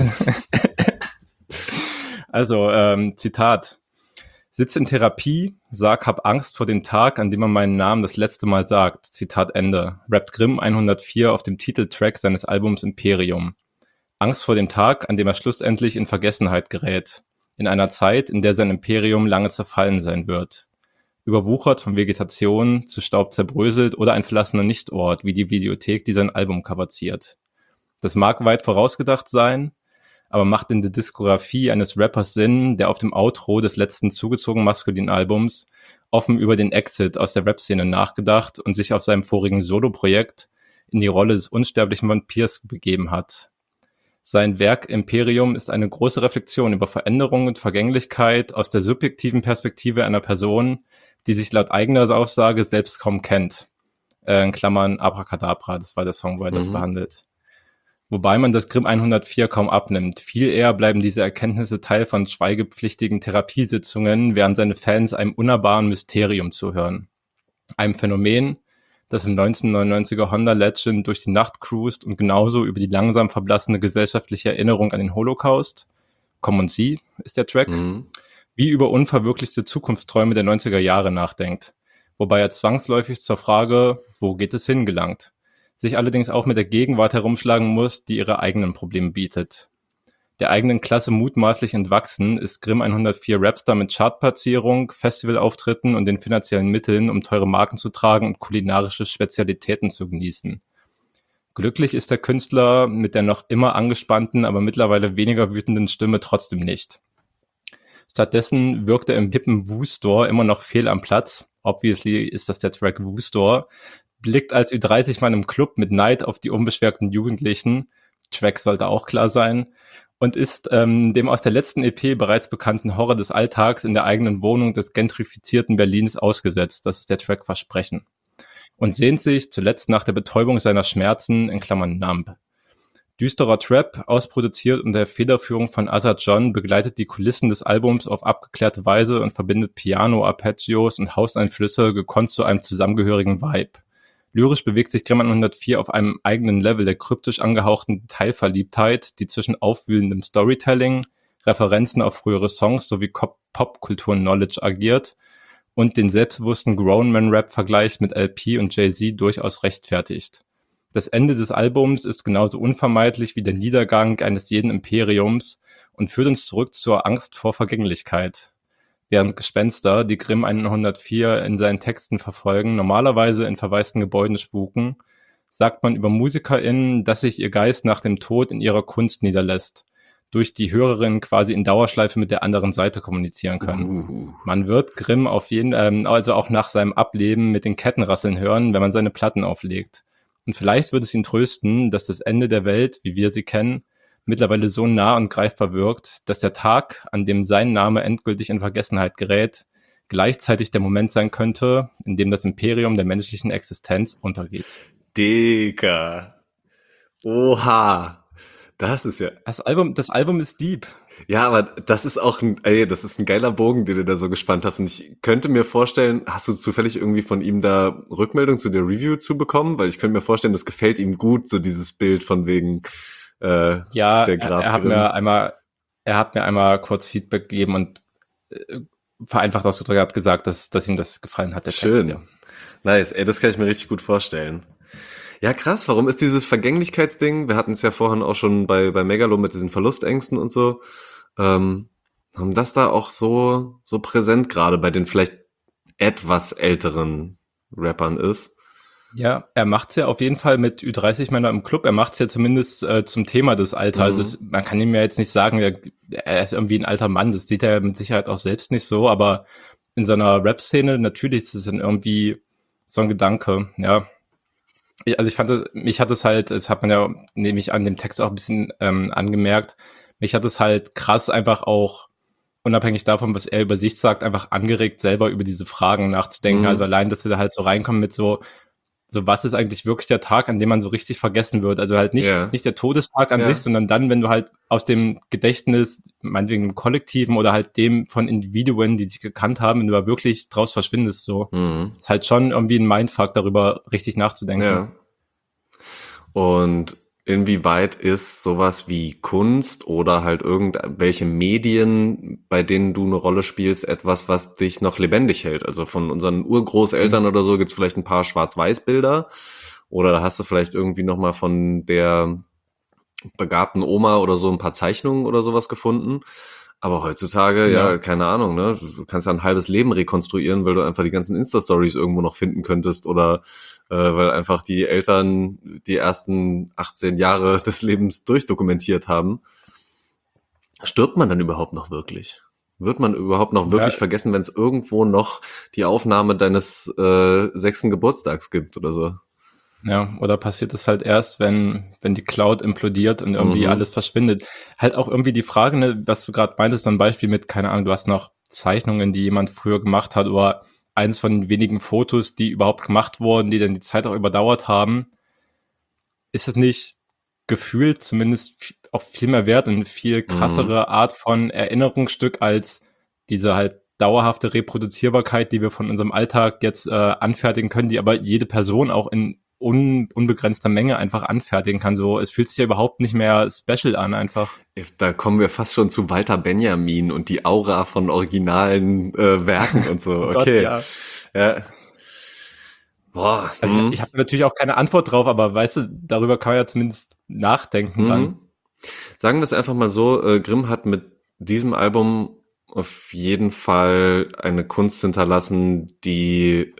Also, Zitat. Sitz in Therapie, hab Angst vor dem Tag, an dem man meinen Namen das letzte Mal sagt. Zitat Ende. Rappt Grimm 104 auf dem Titeltrack seines Albums Imperium. Angst vor dem Tag, an dem er schlussendlich in Vergessenheit gerät. In einer Zeit, in der sein Imperium lange zerfallen sein wird. Überwuchert von Vegetation, zu Staub zerbröselt oder ein verlassener Nichtort, wie die Videothek, die sein Albumcover ziert. Das mag weit vorausgedacht sein, aber macht in der Diskografie eines Rappers Sinn, der auf dem Outro des letzten zugezogenen Maskulin-Albums offen über den Exit aus der Rap-Szene nachgedacht und sich auf seinem vorigen Solo-Projekt in die Rolle des unsterblichen Vampirs begeben hat. Sein Werk Imperium ist eine große Reflexion über Veränderung und Vergänglichkeit aus der subjektiven Perspektive einer Person, die sich laut eigener Aussage selbst kaum kennt. In Klammern Abracadabra, das war der Song, wo er das behandelt. Wobei man das Grimm 104 kaum abnimmt. Viel eher bleiben diese Erkenntnisse Teil von schweigepflichtigen Therapiesitzungen, während seine Fans einem unnahbaren Mysterium zuhören. Einem Phänomen, das im 1999er Honda Legend durch die Nacht cruist und genauso über die langsam verblassene gesellschaftliche Erinnerung an den Holocaust, Komm und Sie ist der Track, wie über unverwirklichte Zukunftsträume der 90er Jahre nachdenkt. Wobei er zwangsläufig zur Frage, wo geht es hin, gelangt. Sich allerdings auch mit der Gegenwart herumschlagen muss, die ihre eigenen Probleme bietet. Der eigenen Klasse mutmaßlich entwachsen, ist Grimm 104 Rapstar mit Chartplatzierung, Festivalauftritten und den finanziellen Mitteln, um teure Marken zu tragen und kulinarische Spezialitäten zu genießen. Glücklich ist der Künstler mit der noch immer angespannten, aber mittlerweile weniger wütenden Stimme trotzdem nicht. Stattdessen wirkt er im hippen Woo-Store immer noch fehl am Platz. Obviously ist das der Track Woo-Store. Blickt als Ü30-Mann im Club mit Neid auf die unbeschwerten Jugendlichen. Track sollte auch klar sein. Und ist dem aus der letzten EP bereits bekannten Horror des Alltags in der eigenen Wohnung des gentrifizierten Berlins ausgesetzt. Das ist der Track Versprechen. Und sehnt sich zuletzt nach der Betäubung seiner Schmerzen, in Klammern Numb. Düsterer Trap, ausproduziert unter der Federführung von Azad John, begleitet die Kulissen des Albums auf abgeklärte Weise und verbindet Piano, Arpeggios und Hauseinflüsse gekonnt zu einem zusammengehörigen Vibe. Lyrisch bewegt sich Grimm 104 auf einem eigenen Level der kryptisch angehauchten Detailverliebtheit, die zwischen aufwühlendem Storytelling, Referenzen auf frühere Songs sowie Popkultur-Knowledge agiert und den selbstbewussten Grown-Man-Rap-Vergleich mit LP und Jay-Z durchaus rechtfertigt. Das Ende des Albums ist genauso unvermeidlich wie der Niedergang eines jeden Imperiums und führt uns zurück zur Angst vor Vergänglichkeit. Während Gespenster, die Grimm 104 in seinen Texten verfolgen, normalerweise in verwaisten Gebäuden spuken, sagt man über MusikerInnen, dass sich ihr Geist nach dem Tod in ihrer Kunst niederlässt. durch die Hörerin quasi in Dauerschleife mit der anderen Seite kommunizieren können. Man wird Grimm auf jeden also auch nach seinem Ableben mit den Kettenrasseln hören, wenn man seine Platten auflegt. Und vielleicht wird es ihn trösten, dass das Ende der Welt, wie wir sie kennen, mittlerweile so nah und greifbar wirkt, dass der Tag, an dem sein Name endgültig in Vergessenheit gerät, gleichzeitig der Moment sein könnte, in dem das Imperium der menschlichen Existenz untergeht. Digga. Oha. Das ist ja... Das Album ist deep. Ja, aber das ist auch das ist ein geiler Bogen, den du da so gespannt hast. Und ich könnte mir vorstellen, hast du zufällig irgendwie von ihm da Rückmeldung zu der Review zu bekommen? Weil ich könnte mir vorstellen, das gefällt ihm gut, so dieses Bild von wegen der Graf. Er hat mir einmal kurz Feedback gegeben und vereinfacht ausgedrückt hat gesagt, dass ihm das gefallen hat, der Schön. Text. Ja. Nice, das kann ich mir richtig gut vorstellen. Ja, krass, warum ist dieses Vergänglichkeitsding, wir hatten es ja vorhin auch schon bei Megalo mit diesen Verlustängsten und so, haben das da auch so präsent gerade bei den vielleicht etwas älteren Rappern ist? Ja, er macht's ja auf jeden Fall mit Ü30-Männer im Club, er macht's ja zumindest zum Thema des Alters. Also man kann ihm ja jetzt nicht sagen, er ist irgendwie ein alter Mann, das sieht er mit Sicherheit auch selbst nicht so, aber in seiner Rap-Szene natürlich ist es dann irgendwie so ein Gedanke, ja. Ich fand mich hat es halt, das hat man ja nämlich an dem Text auch ein bisschen angemerkt, mich hat es halt krass einfach auch, unabhängig davon, was er über sich sagt, einfach angeregt, selber über diese Fragen nachzudenken. Also allein, dass wir da halt so reinkommen mit so was ist eigentlich wirklich der Tag, an dem man so richtig vergessen wird? Also halt nicht der Todestag an sich, sondern dann, wenn du halt aus dem Gedächtnis, meinetwegen im Kollektiven oder halt dem von Individuen, die dich gekannt haben, wenn du da wirklich draus verschwindest, so. Ist halt schon irgendwie ein Mindfuck, darüber richtig nachzudenken. Ja. Und inwieweit ist sowas wie Kunst oder halt irgendwelche Medien, bei denen du eine Rolle spielst, etwas, was dich noch lebendig hält? Also von unseren Urgroßeltern oder so gibt's vielleicht ein paar Schwarz-Weiß-Bilder oder da hast du vielleicht irgendwie noch mal von der begabten Oma oder so ein paar Zeichnungen oder sowas gefunden. Aber heutzutage, ja, keine Ahnung, ne? Du kannst ja ein halbes Leben rekonstruieren, weil du einfach die ganzen Insta-Stories irgendwo noch finden könntest oder weil einfach die Eltern die ersten 18 Jahre des Lebens durchdokumentiert haben. Stirbt man dann überhaupt noch wirklich? Wird man überhaupt noch wirklich vergessen, wenn es irgendwo noch die Aufnahme deines 6. Geburtstags gibt oder so? Ja, oder passiert es halt erst, wenn die Cloud implodiert und irgendwie alles verschwindet. Halt auch irgendwie die Frage, ne, was du gerade meintest, so ein Beispiel mit, keine Ahnung, du hast noch Zeichnungen, die jemand früher gemacht hat oder eins von den wenigen Fotos, die überhaupt gemacht wurden, die dann die Zeit auch überdauert haben. Ist es nicht gefühlt zumindest auch viel mehr wert und eine viel krassere Art von Erinnerungsstück als diese halt dauerhafte Reproduzierbarkeit, die wir von unserem Alltag jetzt anfertigen können, die aber jede Person auch in unbegrenzter Menge einfach anfertigen kann. So, es fühlt sich ja überhaupt nicht mehr special an, einfach. Da kommen wir fast schon zu Walter Benjamin und die Aura von originalen Werken und so. Okay. Gott, ja. Boah. Also ich habe natürlich auch keine Antwort drauf, aber weißt du, darüber kann man ja zumindest nachdenken dann. Sagen wir es einfach mal so, Grimm hat mit diesem Album auf jeden Fall eine Kunst hinterlassen, die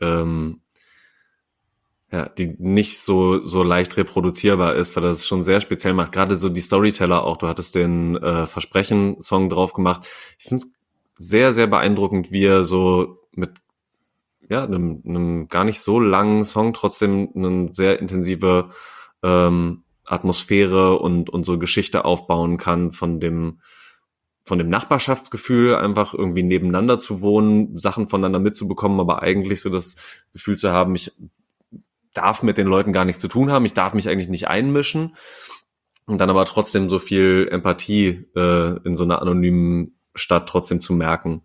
die nicht so leicht reproduzierbar ist, weil das schon sehr speziell macht. Gerade so die Storyteller auch. Du hattest den Versprechen-Song drauf gemacht. Ich finde es sehr, sehr beeindruckend, wie er so mit einem gar nicht so langen Song trotzdem eine sehr intensive Atmosphäre und so Geschichte aufbauen kann von dem Nachbarschaftsgefühl, einfach irgendwie nebeneinander zu wohnen, Sachen voneinander mitzubekommen, aber eigentlich so das Gefühl zu haben, ich darf mit den Leuten gar nichts zu tun haben, ich darf mich eigentlich nicht einmischen und dann aber trotzdem so viel Empathie in so einer anonymen Stadt trotzdem zu merken.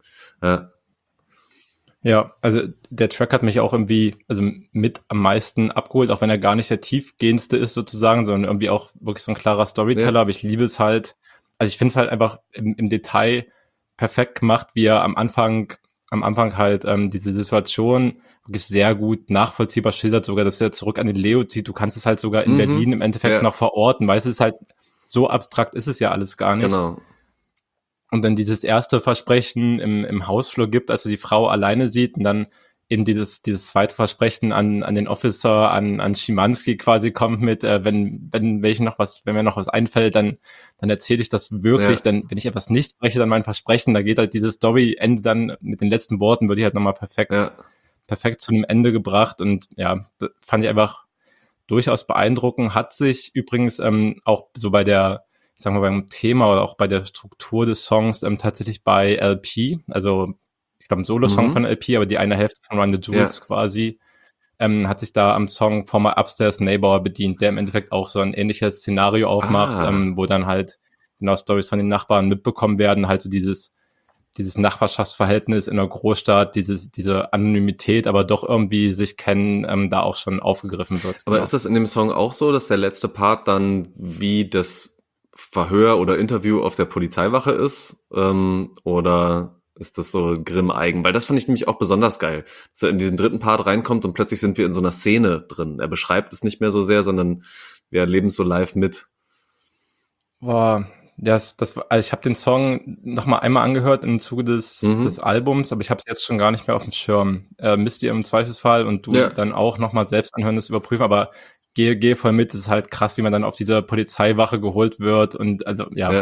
Ja, also der Track hat mich auch irgendwie mit am meisten abgeholt, auch wenn er gar nicht der tiefgehendste ist sozusagen, sondern irgendwie auch wirklich so ein klarer Storyteller, aber ich liebe es halt, also ich finde es halt einfach im Detail perfekt gemacht, wie er am Anfang halt diese Situation wirklich sehr gut nachvollziehbar schildert, sogar, dass er zurück an den Leo zieht. Du kannst es halt sogar in Berlin im Endeffekt noch verorten, weil es ist halt, so abstrakt ist es ja alles gar nicht. Genau. Und dann dieses erste Versprechen im Hausflur gibt, als er die Frau alleine sieht und dann eben dieses zweite Versprechen an den Officer, an Schimanski quasi kommt mit, wenn mir noch was einfällt, dann erzähle ich das wirklich, dann, wenn ich etwas nicht spreche, dann mein Versprechen, da geht halt dieses Story-Ende dann mit den letzten Worten, wird die halt nochmal perfekt zu einem Ende gebracht und ja, das fand ich einfach durchaus beeindruckend, hat sich übrigens auch so bei der, sagen wir beim Thema oder auch bei der Struktur des Songs tatsächlich bei LP, also ich glaube ein Solo-Song von LP, aber die eine Hälfte von Run the Jewels quasi, hat sich da am Song Former Upstairs Neighbor bedient, der im Endeffekt auch so ein ähnliches Szenario aufmacht, wo dann halt genau Stories von den Nachbarn mitbekommen werden, halt so dieses Nachbarschaftsverhältnis in einer Großstadt, diese Anonymität, aber doch irgendwie sich kennen, da auch schon aufgegriffen wird. Aber ist das in dem Song auch so, dass der letzte Part dann wie das Verhör oder Interview auf der Polizeiwache ist? Oder ist das so Grimm-eigen? Weil das fand ich nämlich auch besonders geil, dass er in diesen dritten Part reinkommt und plötzlich sind wir in so einer Szene drin. Er beschreibt es nicht mehr so sehr, sondern wir erleben es so live mit. Boah. Also ich habe den Song noch mal einmal angehört im Zuge des Albums, aber ich habe es jetzt schon gar nicht mehr auf dem Schirm. Müsst ihr im Zweifelsfall und du dann auch noch mal selbst anhören, das überprüfen, aber gehe voll mit. Es ist halt krass, wie man dann auf diese Polizeiwache geholt wird und also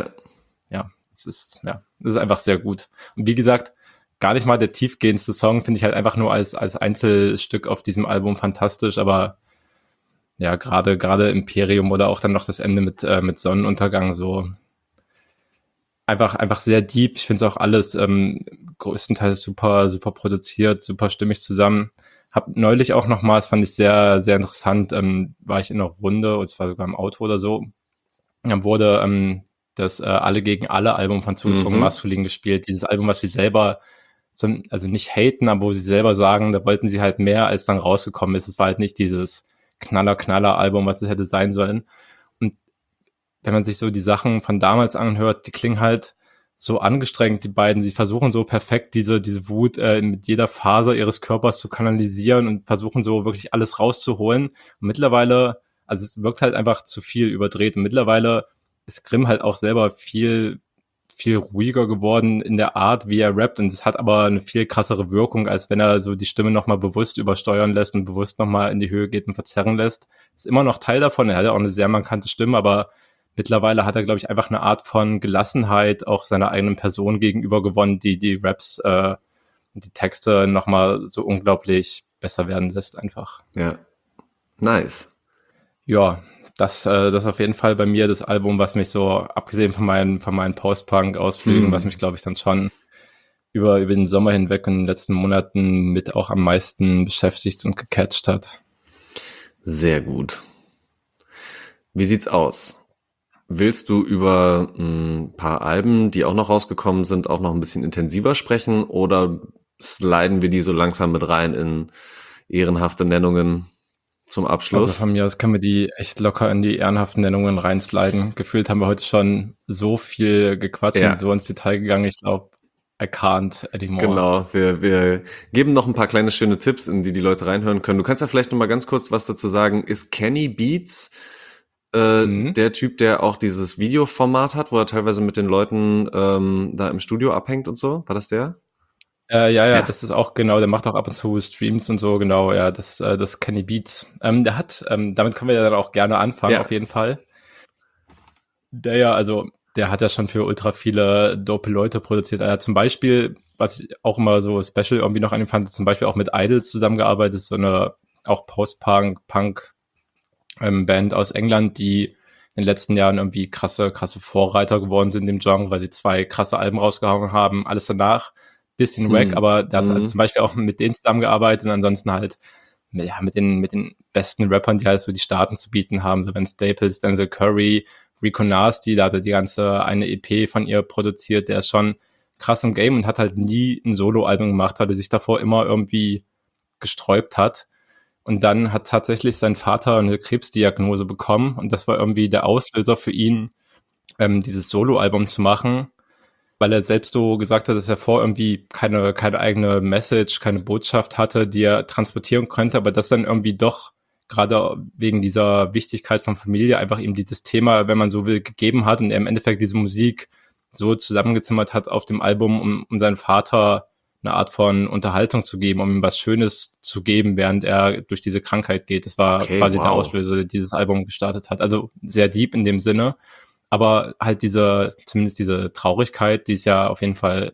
es ist einfach sehr gut. Und wie gesagt, gar nicht mal der tiefgehendste Song, finde ich halt einfach nur als Einzelstück auf diesem Album fantastisch, aber ja, gerade Imperium oder auch dann noch das Ende mit Sonnenuntergang so einfach sehr deep. Ich finde es auch alles größtenteils super produziert, super stimmig zusammen. Hab neulich auch nochmal, das fand ich sehr, sehr interessant, war ich in einer Runde, und zwar sogar im Auto oder so, dann wurde das Alle gegen Alle Album von Zugezogen Maskulin gespielt. Dieses Album, was sie selber also nicht haten, aber wo sie selber sagen, da wollten sie halt mehr, als dann rausgekommen ist. Es war halt nicht dieses Knaller-Album, was es hätte sein sollen. Und wenn man sich so die Sachen von damals anhört, die klingen halt so angestrengt, die beiden. Sie versuchen so perfekt diese Wut mit jeder Faser ihres Körpers zu kanalisieren und versuchen so wirklich alles rauszuholen. Und mittlerweile, also es wirkt halt einfach zu viel überdreht. Und mittlerweile ist Grimm halt auch selber viel ruhiger geworden in der Art, wie er rappt. Und es hat aber eine viel krassere Wirkung, als wenn er so die Stimme nochmal bewusst übersteuern lässt und bewusst nochmal in die Höhe geht und verzerren lässt. Ist immer noch Teil davon. Er hat ja auch eine sehr markante Stimme, aber mittlerweile hat er, glaube ich, einfach eine Art von Gelassenheit auch seiner eigenen Person gegenüber gewonnen, die Raps und die Texte nochmal so unglaublich besser werden lässt einfach. Ja, nice. Ja, das auf jeden Fall bei mir das Album, was mich so, abgesehen von meinen Post-Punk-Ausflügen, was mich, glaube ich, dann schon über den Sommer hinweg und in den letzten Monaten mit auch am meisten beschäftigt und gecatcht hat. Sehr gut. Wie sieht's aus? Willst du über ein paar Alben, die auch noch rausgekommen sind, auch noch ein bisschen intensiver sprechen oder sliden wir die so langsam mit rein in ehrenhafte Nennungen zum Abschluss? Also von mir aus können wir die echt locker in die ehrenhaften Nennungen reinsliden. Gefühlt haben wir heute schon so viel gequatscht und so ins Detail gegangen. Ich glaube, I can't anymore. Genau, wir geben noch ein paar kleine schöne Tipps, in die Leute reinhören können. Du kannst ja vielleicht noch mal ganz kurz was dazu sagen. Ist Kenny Beats der Typ, der auch dieses Videoformat hat, wo er teilweise mit den Leuten da im Studio abhängt und so? War das der? Ja, das ist auch genau, der macht auch ab und zu Streams und so, genau, ja, das Kenny Beats. Der hat, damit können wir ja dann auch gerne anfangen, auf jeden Fall. Der hat ja schon für ultra viele dope Leute produziert. Er hat zum Beispiel, was ich auch immer so special irgendwie noch an ihm fand, zum Beispiel auch mit Idols zusammengearbeitet, so eine auch Post-Punk Band aus England, die in den letzten Jahren irgendwie krasse Vorreiter geworden sind in dem Genre, weil die 2 krasse Alben rausgehauen haben. Alles danach bisschen wack, aber der hat also zum Beispiel auch mit denen zusammengearbeitet und ansonsten halt mit den besten Rappern, die halt so die Staaten zu bieten haben, so Ben Staples, Denzel Curry, Rico Nasty, da hat er die ganze eine EP von ihr produziert, der ist schon krass im Game und hat halt nie ein Solo-Album gemacht, weil er sich davor immer irgendwie gesträubt hat. Und dann hat tatsächlich sein Vater eine Krebsdiagnose bekommen und das war irgendwie der Auslöser für ihn, dieses Solo-Album zu machen, weil er selbst so gesagt hat, dass er vor irgendwie keine eigene Message, keine Botschaft hatte, die er transportieren könnte, aber das dann irgendwie doch gerade wegen dieser Wichtigkeit von Familie einfach ihm dieses Thema, wenn man so will, gegeben hat und er im Endeffekt diese Musik so zusammengezimmert hat auf dem Album, um seinen Vater eine Art von Unterhaltung zu geben, um ihm was Schönes zu geben, während er durch diese Krankheit geht. Das war quasi der Auslöser, der dieses Album gestartet hat. Also sehr deep in dem Sinne, aber halt zumindest diese Traurigkeit, die es ja auf jeden Fall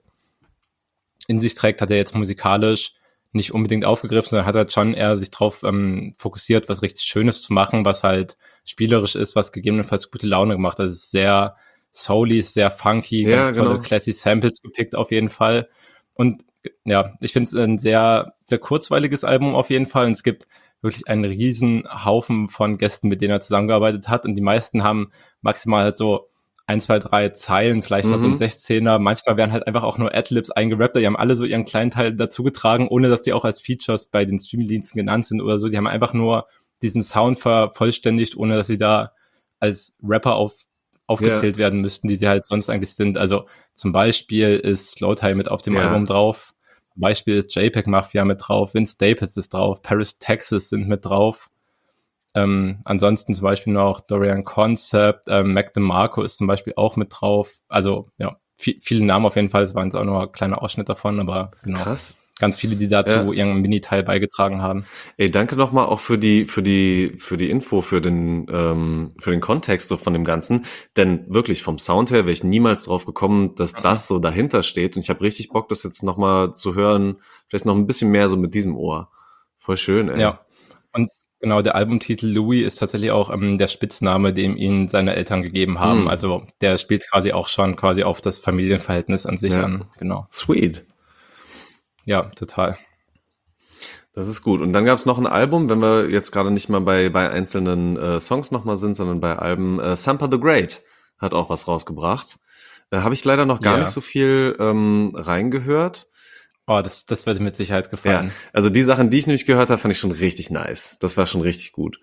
in sich trägt, hat er jetzt musikalisch nicht unbedingt aufgegriffen, sondern hat halt schon eher sich drauf fokussiert, was richtig Schönes zu machen, was halt spielerisch ist, was gegebenenfalls gute Laune gemacht hat. Es ist sehr soully, sehr funky, ganz tolle classy Samples gepickt auf jeden Fall. Und ja, ich finde es ein sehr, sehr kurzweiliges Album auf jeden Fall. Und es gibt wirklich einen riesen Haufen von Gästen, mit denen er zusammengearbeitet hat. Und die meisten haben maximal halt so 1, 2, 3 Zeilen, vielleicht mal so ein 16er. Manchmal werden halt einfach auch nur Adlibs eingerappt. Die haben alle so ihren kleinen Teil dazu getragen, ohne dass die auch als Features bei den Streamingdiensten genannt sind oder so. Die haben einfach nur diesen Sound vervollständigt, ohne dass sie da als Rapper aufgezählt werden müssten, die sie halt sonst eigentlich sind. Also zum Beispiel ist Slowthai mit auf dem Album drauf. Zum Beispiel ist JPEG Mafia mit drauf. Vince Staples ist drauf. Paris, Texas sind mit drauf. Ansonsten zum Beispiel noch Dorian Concept. Mac DeMarco ist zum Beispiel auch mit drauf. Also ja, viele Namen auf jeden Fall. Es waren jetzt auch nur ein kleiner Ausschnitt davon, aber genau. Krass. Ganz viele, die dazu ihren Mini-Teil beigetragen haben. Ey, danke nochmal auch für die Info, für den Kontext so von dem Ganzen. Denn wirklich vom Sound her wäre ich niemals drauf gekommen, dass das so dahinter steht. Und ich habe richtig Bock, das jetzt nochmal zu hören. Vielleicht noch ein bisschen mehr so mit diesem Ohr. Voll schön, ey. Ja. Und genau, der Albumtitel Louis ist tatsächlich auch der Spitzname, den ihm seine Eltern gegeben haben. Also der spielt quasi auch schon auf das Familienverhältnis an sich an. Genau. Sweet. Ja, total. Das ist gut. Und dann gab es noch ein Album, wenn wir jetzt gerade nicht mal bei einzelnen Songs nochmal sind, sondern bei Alben. Sampa the Great hat auch was rausgebracht. Habe ich leider noch gar nicht so viel reingehört. Oh, das wird mit Sicherheit gefallen. Ja, also die Sachen, die ich nämlich gehört habe, fand ich schon richtig nice. Das war schon richtig gut.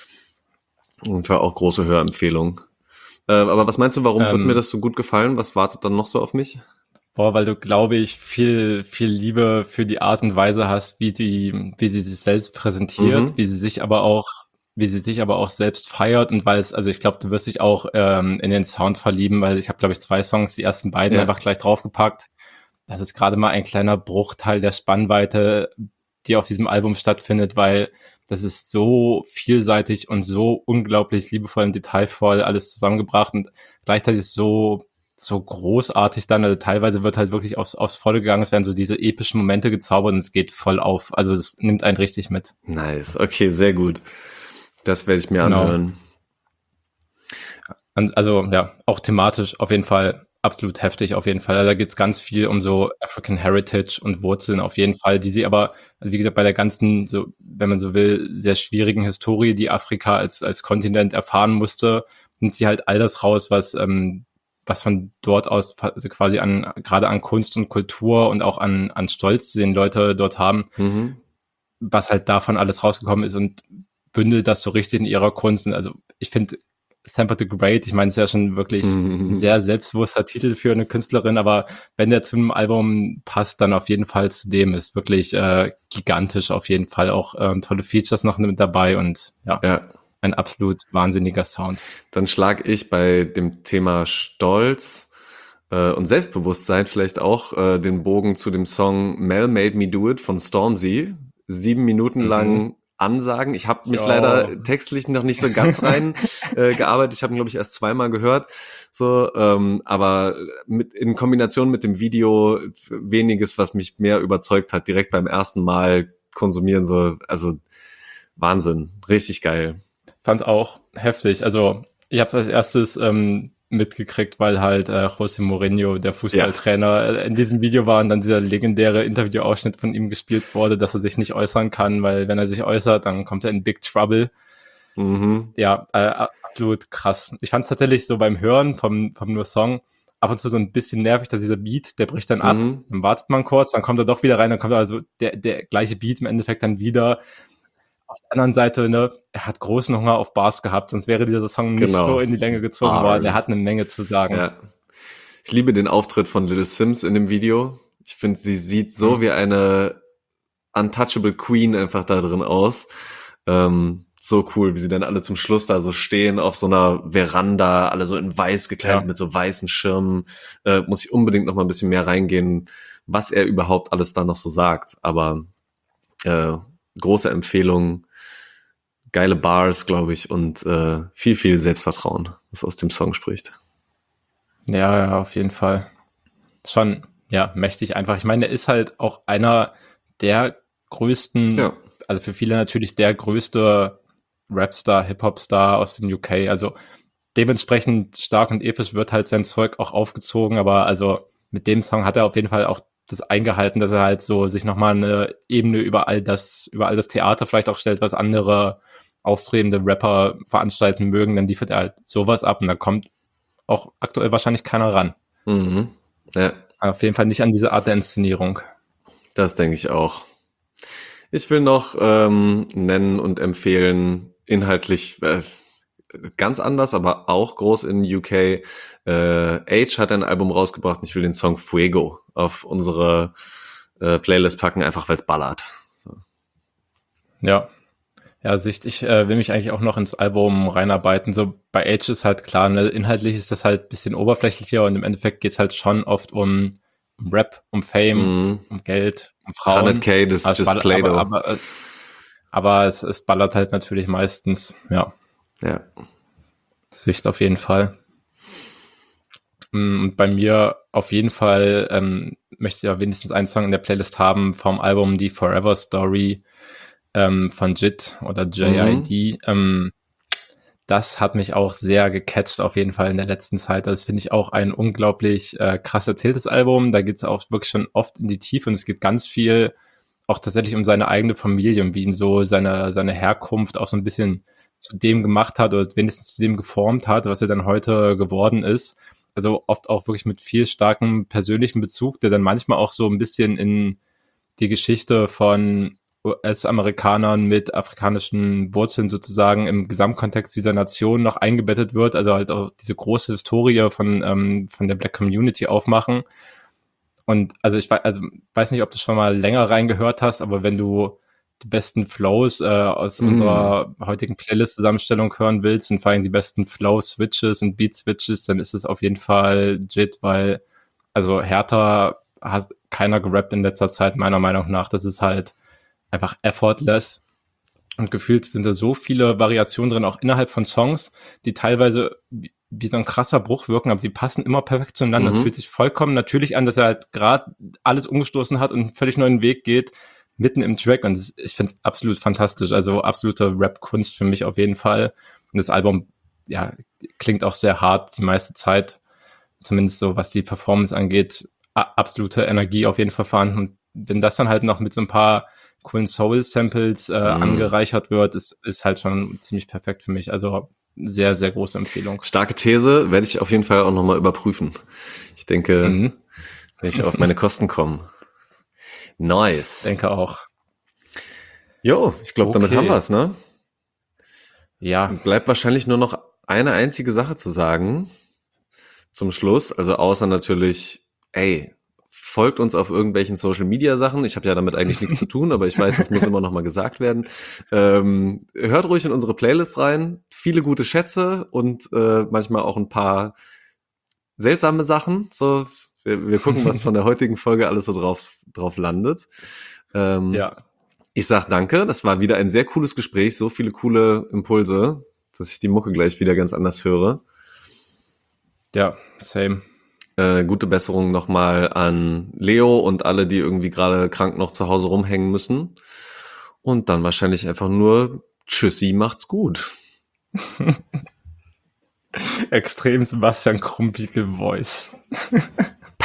Und war auch große Hörempfehlung. Aber was meinst du, warum wird mir das so gut gefallen? Was wartet dann noch so auf mich? Boah, weil du, glaube ich, viel Liebe für die Art und Weise hast, wie sie sich selbst präsentiert, wie sie sich aber auch selbst feiert und also ich glaube, du wirst dich auch in den Sound verlieben, weil ich habe, glaube ich, 2 Songs, die ersten beiden einfach gleich draufgepackt. Das ist gerade mal ein kleiner Bruchteil der Spannweite, die auf diesem Album stattfindet, weil das ist so vielseitig und so unglaublich liebevoll und detailvoll alles zusammengebracht und gleichzeitig so großartig dann, also teilweise wird halt wirklich aufs Volle gegangen, es werden so diese epischen Momente gezaubert und es geht voll auf, also es nimmt einen richtig mit. Nice, okay, sehr gut. Das werde ich mir anhören. Also ja, auch thematisch auf jeden Fall absolut heftig auf jeden Fall. Also da geht's ganz viel um so African Heritage und Wurzeln auf jeden Fall, die sie aber, also wie gesagt, bei der ganzen, so, wenn man so will, sehr schwierigen Historie, die Afrika als Kontinent erfahren musste, nimmt sie halt all das raus, was von dort aus also quasi gerade an Kunst und Kultur und auch an Stolz, den Leute dort haben, was halt davon alles rausgekommen ist und bündelt das so richtig in ihrer Kunst. Und also ich finde Sampa the Great, ich meine, es ist ja schon wirklich ein sehr selbstbewusster Titel für eine Künstlerin, aber wenn der zu einem Album passt, dann auf jeden Fall zu dem, ist wirklich gigantisch auf jeden Fall, auch tolle Features noch mit dabei und ja. Ein absolut wahnsinniger Sound. Dann schlage ich bei dem Thema Stolz und Selbstbewusstsein vielleicht auch den Bogen zu dem Song Mel Made Me Do It von Stormzy. 7 Minuten lang Ansagen. Ich habe mich leider textlich noch nicht so ganz rein gearbeitet. Ich habe ihn, glaube ich, erst 2-mal gehört. So, aber in Kombination mit dem Video weniges, was mich mehr überzeugt hat, direkt beim ersten Mal konsumieren. So, also Wahnsinn. Richtig geil. Fand auch heftig. Also ich habe es als erstes mitgekriegt, weil halt José Mourinho, der Fußballtrainer, in diesem Video war und dann dieser legendäre Interviewausschnitt von ihm gespielt wurde, dass er sich nicht äußern kann, weil wenn er sich äußert, dann kommt er in Big Trouble. Ja, absolut krass. Ich fand es tatsächlich so beim Hören vom nur Song ab und zu so ein bisschen nervig, dass dieser Beat, der bricht dann ab, dann wartet man kurz, dann kommt er doch wieder rein, dann kommt also der gleiche Beat im Endeffekt dann wieder. Auf der anderen Seite, ne, er hat großen Hunger auf Bars gehabt, sonst wäre dieser Song nicht so in die Länge gezogen worden. Er hat eine Menge zu sagen. Ja. Ich liebe den Auftritt von Little Sims in dem Video. Ich finde, sie sieht so wie eine untouchable Queen einfach da drin aus. So cool, wie sie dann alle zum Schluss da so stehen auf so einer Veranda, alle so in weiß gekleidet mit so weißen Schirmen. Muss ich unbedingt noch mal ein bisschen mehr reingehen, was er überhaupt alles da noch so sagt. Aber große Empfehlung, geile Bars, glaube ich, und viel, viel Selbstvertrauen, was aus dem Song spricht. Ja, auf jeden Fall. Schon, ja, mächtig einfach. Ich meine, er ist halt auch einer der größten, also für viele natürlich der größte Rapstar, Hip-Hop-Star aus dem UK. Also dementsprechend stark und episch wird halt sein Zeug auch aufgezogen, aber also mit dem Song hat er auf jeden Fall auch das eingehalten, dass er halt so sich nochmal eine Ebene über all das Theater vielleicht auch stellt, was andere aufstrebende Rapper veranstalten mögen, dann liefert er halt sowas ab und da kommt auch aktuell wahrscheinlich keiner ran. Mhm. Ja. Auf jeden Fall nicht an diese Art der Inszenierung. Das denke ich auch. Ich will noch nennen und empfehlen, inhaltlich ganz anders, aber auch groß in UK. Age hat ein Album rausgebracht und ich will den Song Fuego auf unsere Playlist packen, einfach weil es ballert. So. Ja. Ja, ich will mich eigentlich auch noch ins Album reinarbeiten. So bei Age ist halt klar, ne, inhaltlich ist das halt ein bisschen oberflächlicher und im Endeffekt geht's halt schon oft um Rap, um Fame, um Geld, um Frauen. 100k, das ist just Play-Doh. Aber es ballert halt natürlich meistens, ja. Ja. Sicht auf jeden Fall. Und bei mir auf jeden Fall möchte ich ja wenigstens einen Song in der Playlist haben vom Album Die Forever Story von JID oder JID. Das hat mich auch sehr gecatcht auf jeden Fall in der letzten Zeit. Das finde ich auch ein unglaublich krass erzähltes Album. Da geht es auch wirklich schon oft in die Tiefe und es geht ganz viel auch tatsächlich um seine eigene Familie und wie ihn so seine Herkunft auch so ein bisschen zu dem gemacht hat oder wenigstens zu dem geformt hat, was er dann heute geworden ist. Also oft auch wirklich mit viel starkem persönlichen Bezug, der dann manchmal auch so ein bisschen in die Geschichte von US-Amerikanern mit afrikanischen Wurzeln sozusagen im Gesamtkontext dieser Nation noch eingebettet wird, also halt auch diese große Historie von der Black Community aufmachen. Und also ich weiß nicht, ob du schon mal länger reingehört hast, aber wenn du die besten Flows aus unserer heutigen Playlist-Zusammenstellung hören willst und vor allem die besten Flow-Switches und Beat-Switches, dann ist es auf jeden Fall JID, weil also härter hat keiner gerappt in letzter Zeit, meiner Meinung nach. Das ist halt einfach effortless und gefühlt sind da so viele Variationen drin, auch innerhalb von Songs, die teilweise wie so ein krasser Bruch wirken, aber die passen immer perfekt zueinander. Es fühlt sich vollkommen natürlich an, dass er halt gerade alles umgestoßen hat und einen völlig neuen Weg geht, mitten im Track und ich finde es absolut fantastisch, also absolute Rap-Kunst für mich auf jeden Fall. Und das Album, ja, klingt auch sehr hart die meiste Zeit, zumindest so, was die Performance angeht, absolute Energie auf jeden Fall vorhanden und wenn das dann halt noch mit so ein paar coolen Soul-Samples angereichert wird, ist halt schon ziemlich perfekt für mich. Also sehr, sehr große Empfehlung. Starke These, werde ich auf jeden Fall auch nochmal überprüfen. Ich denke, wenn ich auf meine Kosten komme. Nice. Denke auch. Jo, ich glaube, damit haben wir es, ne? Ja. Bleibt wahrscheinlich nur noch eine einzige Sache zu sagen zum Schluss. Also außer natürlich, folgt uns auf irgendwelchen Social-Media-Sachen. Ich habe ja damit eigentlich nichts zu tun, aber ich weiß, es muss immer noch mal gesagt werden. Hört ruhig in unsere Playlist rein. Viele gute Schätze und manchmal auch ein paar seltsame Sachen. So, wir gucken, was von der heutigen Folge alles so drauf landet. Ja. Ich sag danke. Das war wieder ein sehr cooles Gespräch. So viele coole Impulse, dass ich die Mucke gleich wieder ganz anders höre. Ja, same. Gute Besserung nochmal an Leo und alle, die irgendwie gerade krank noch zu Hause rumhängen müssen. Und dann wahrscheinlich einfach nur Tschüssi, macht's gut. Extrem Sebastian Krumbiegel Voice.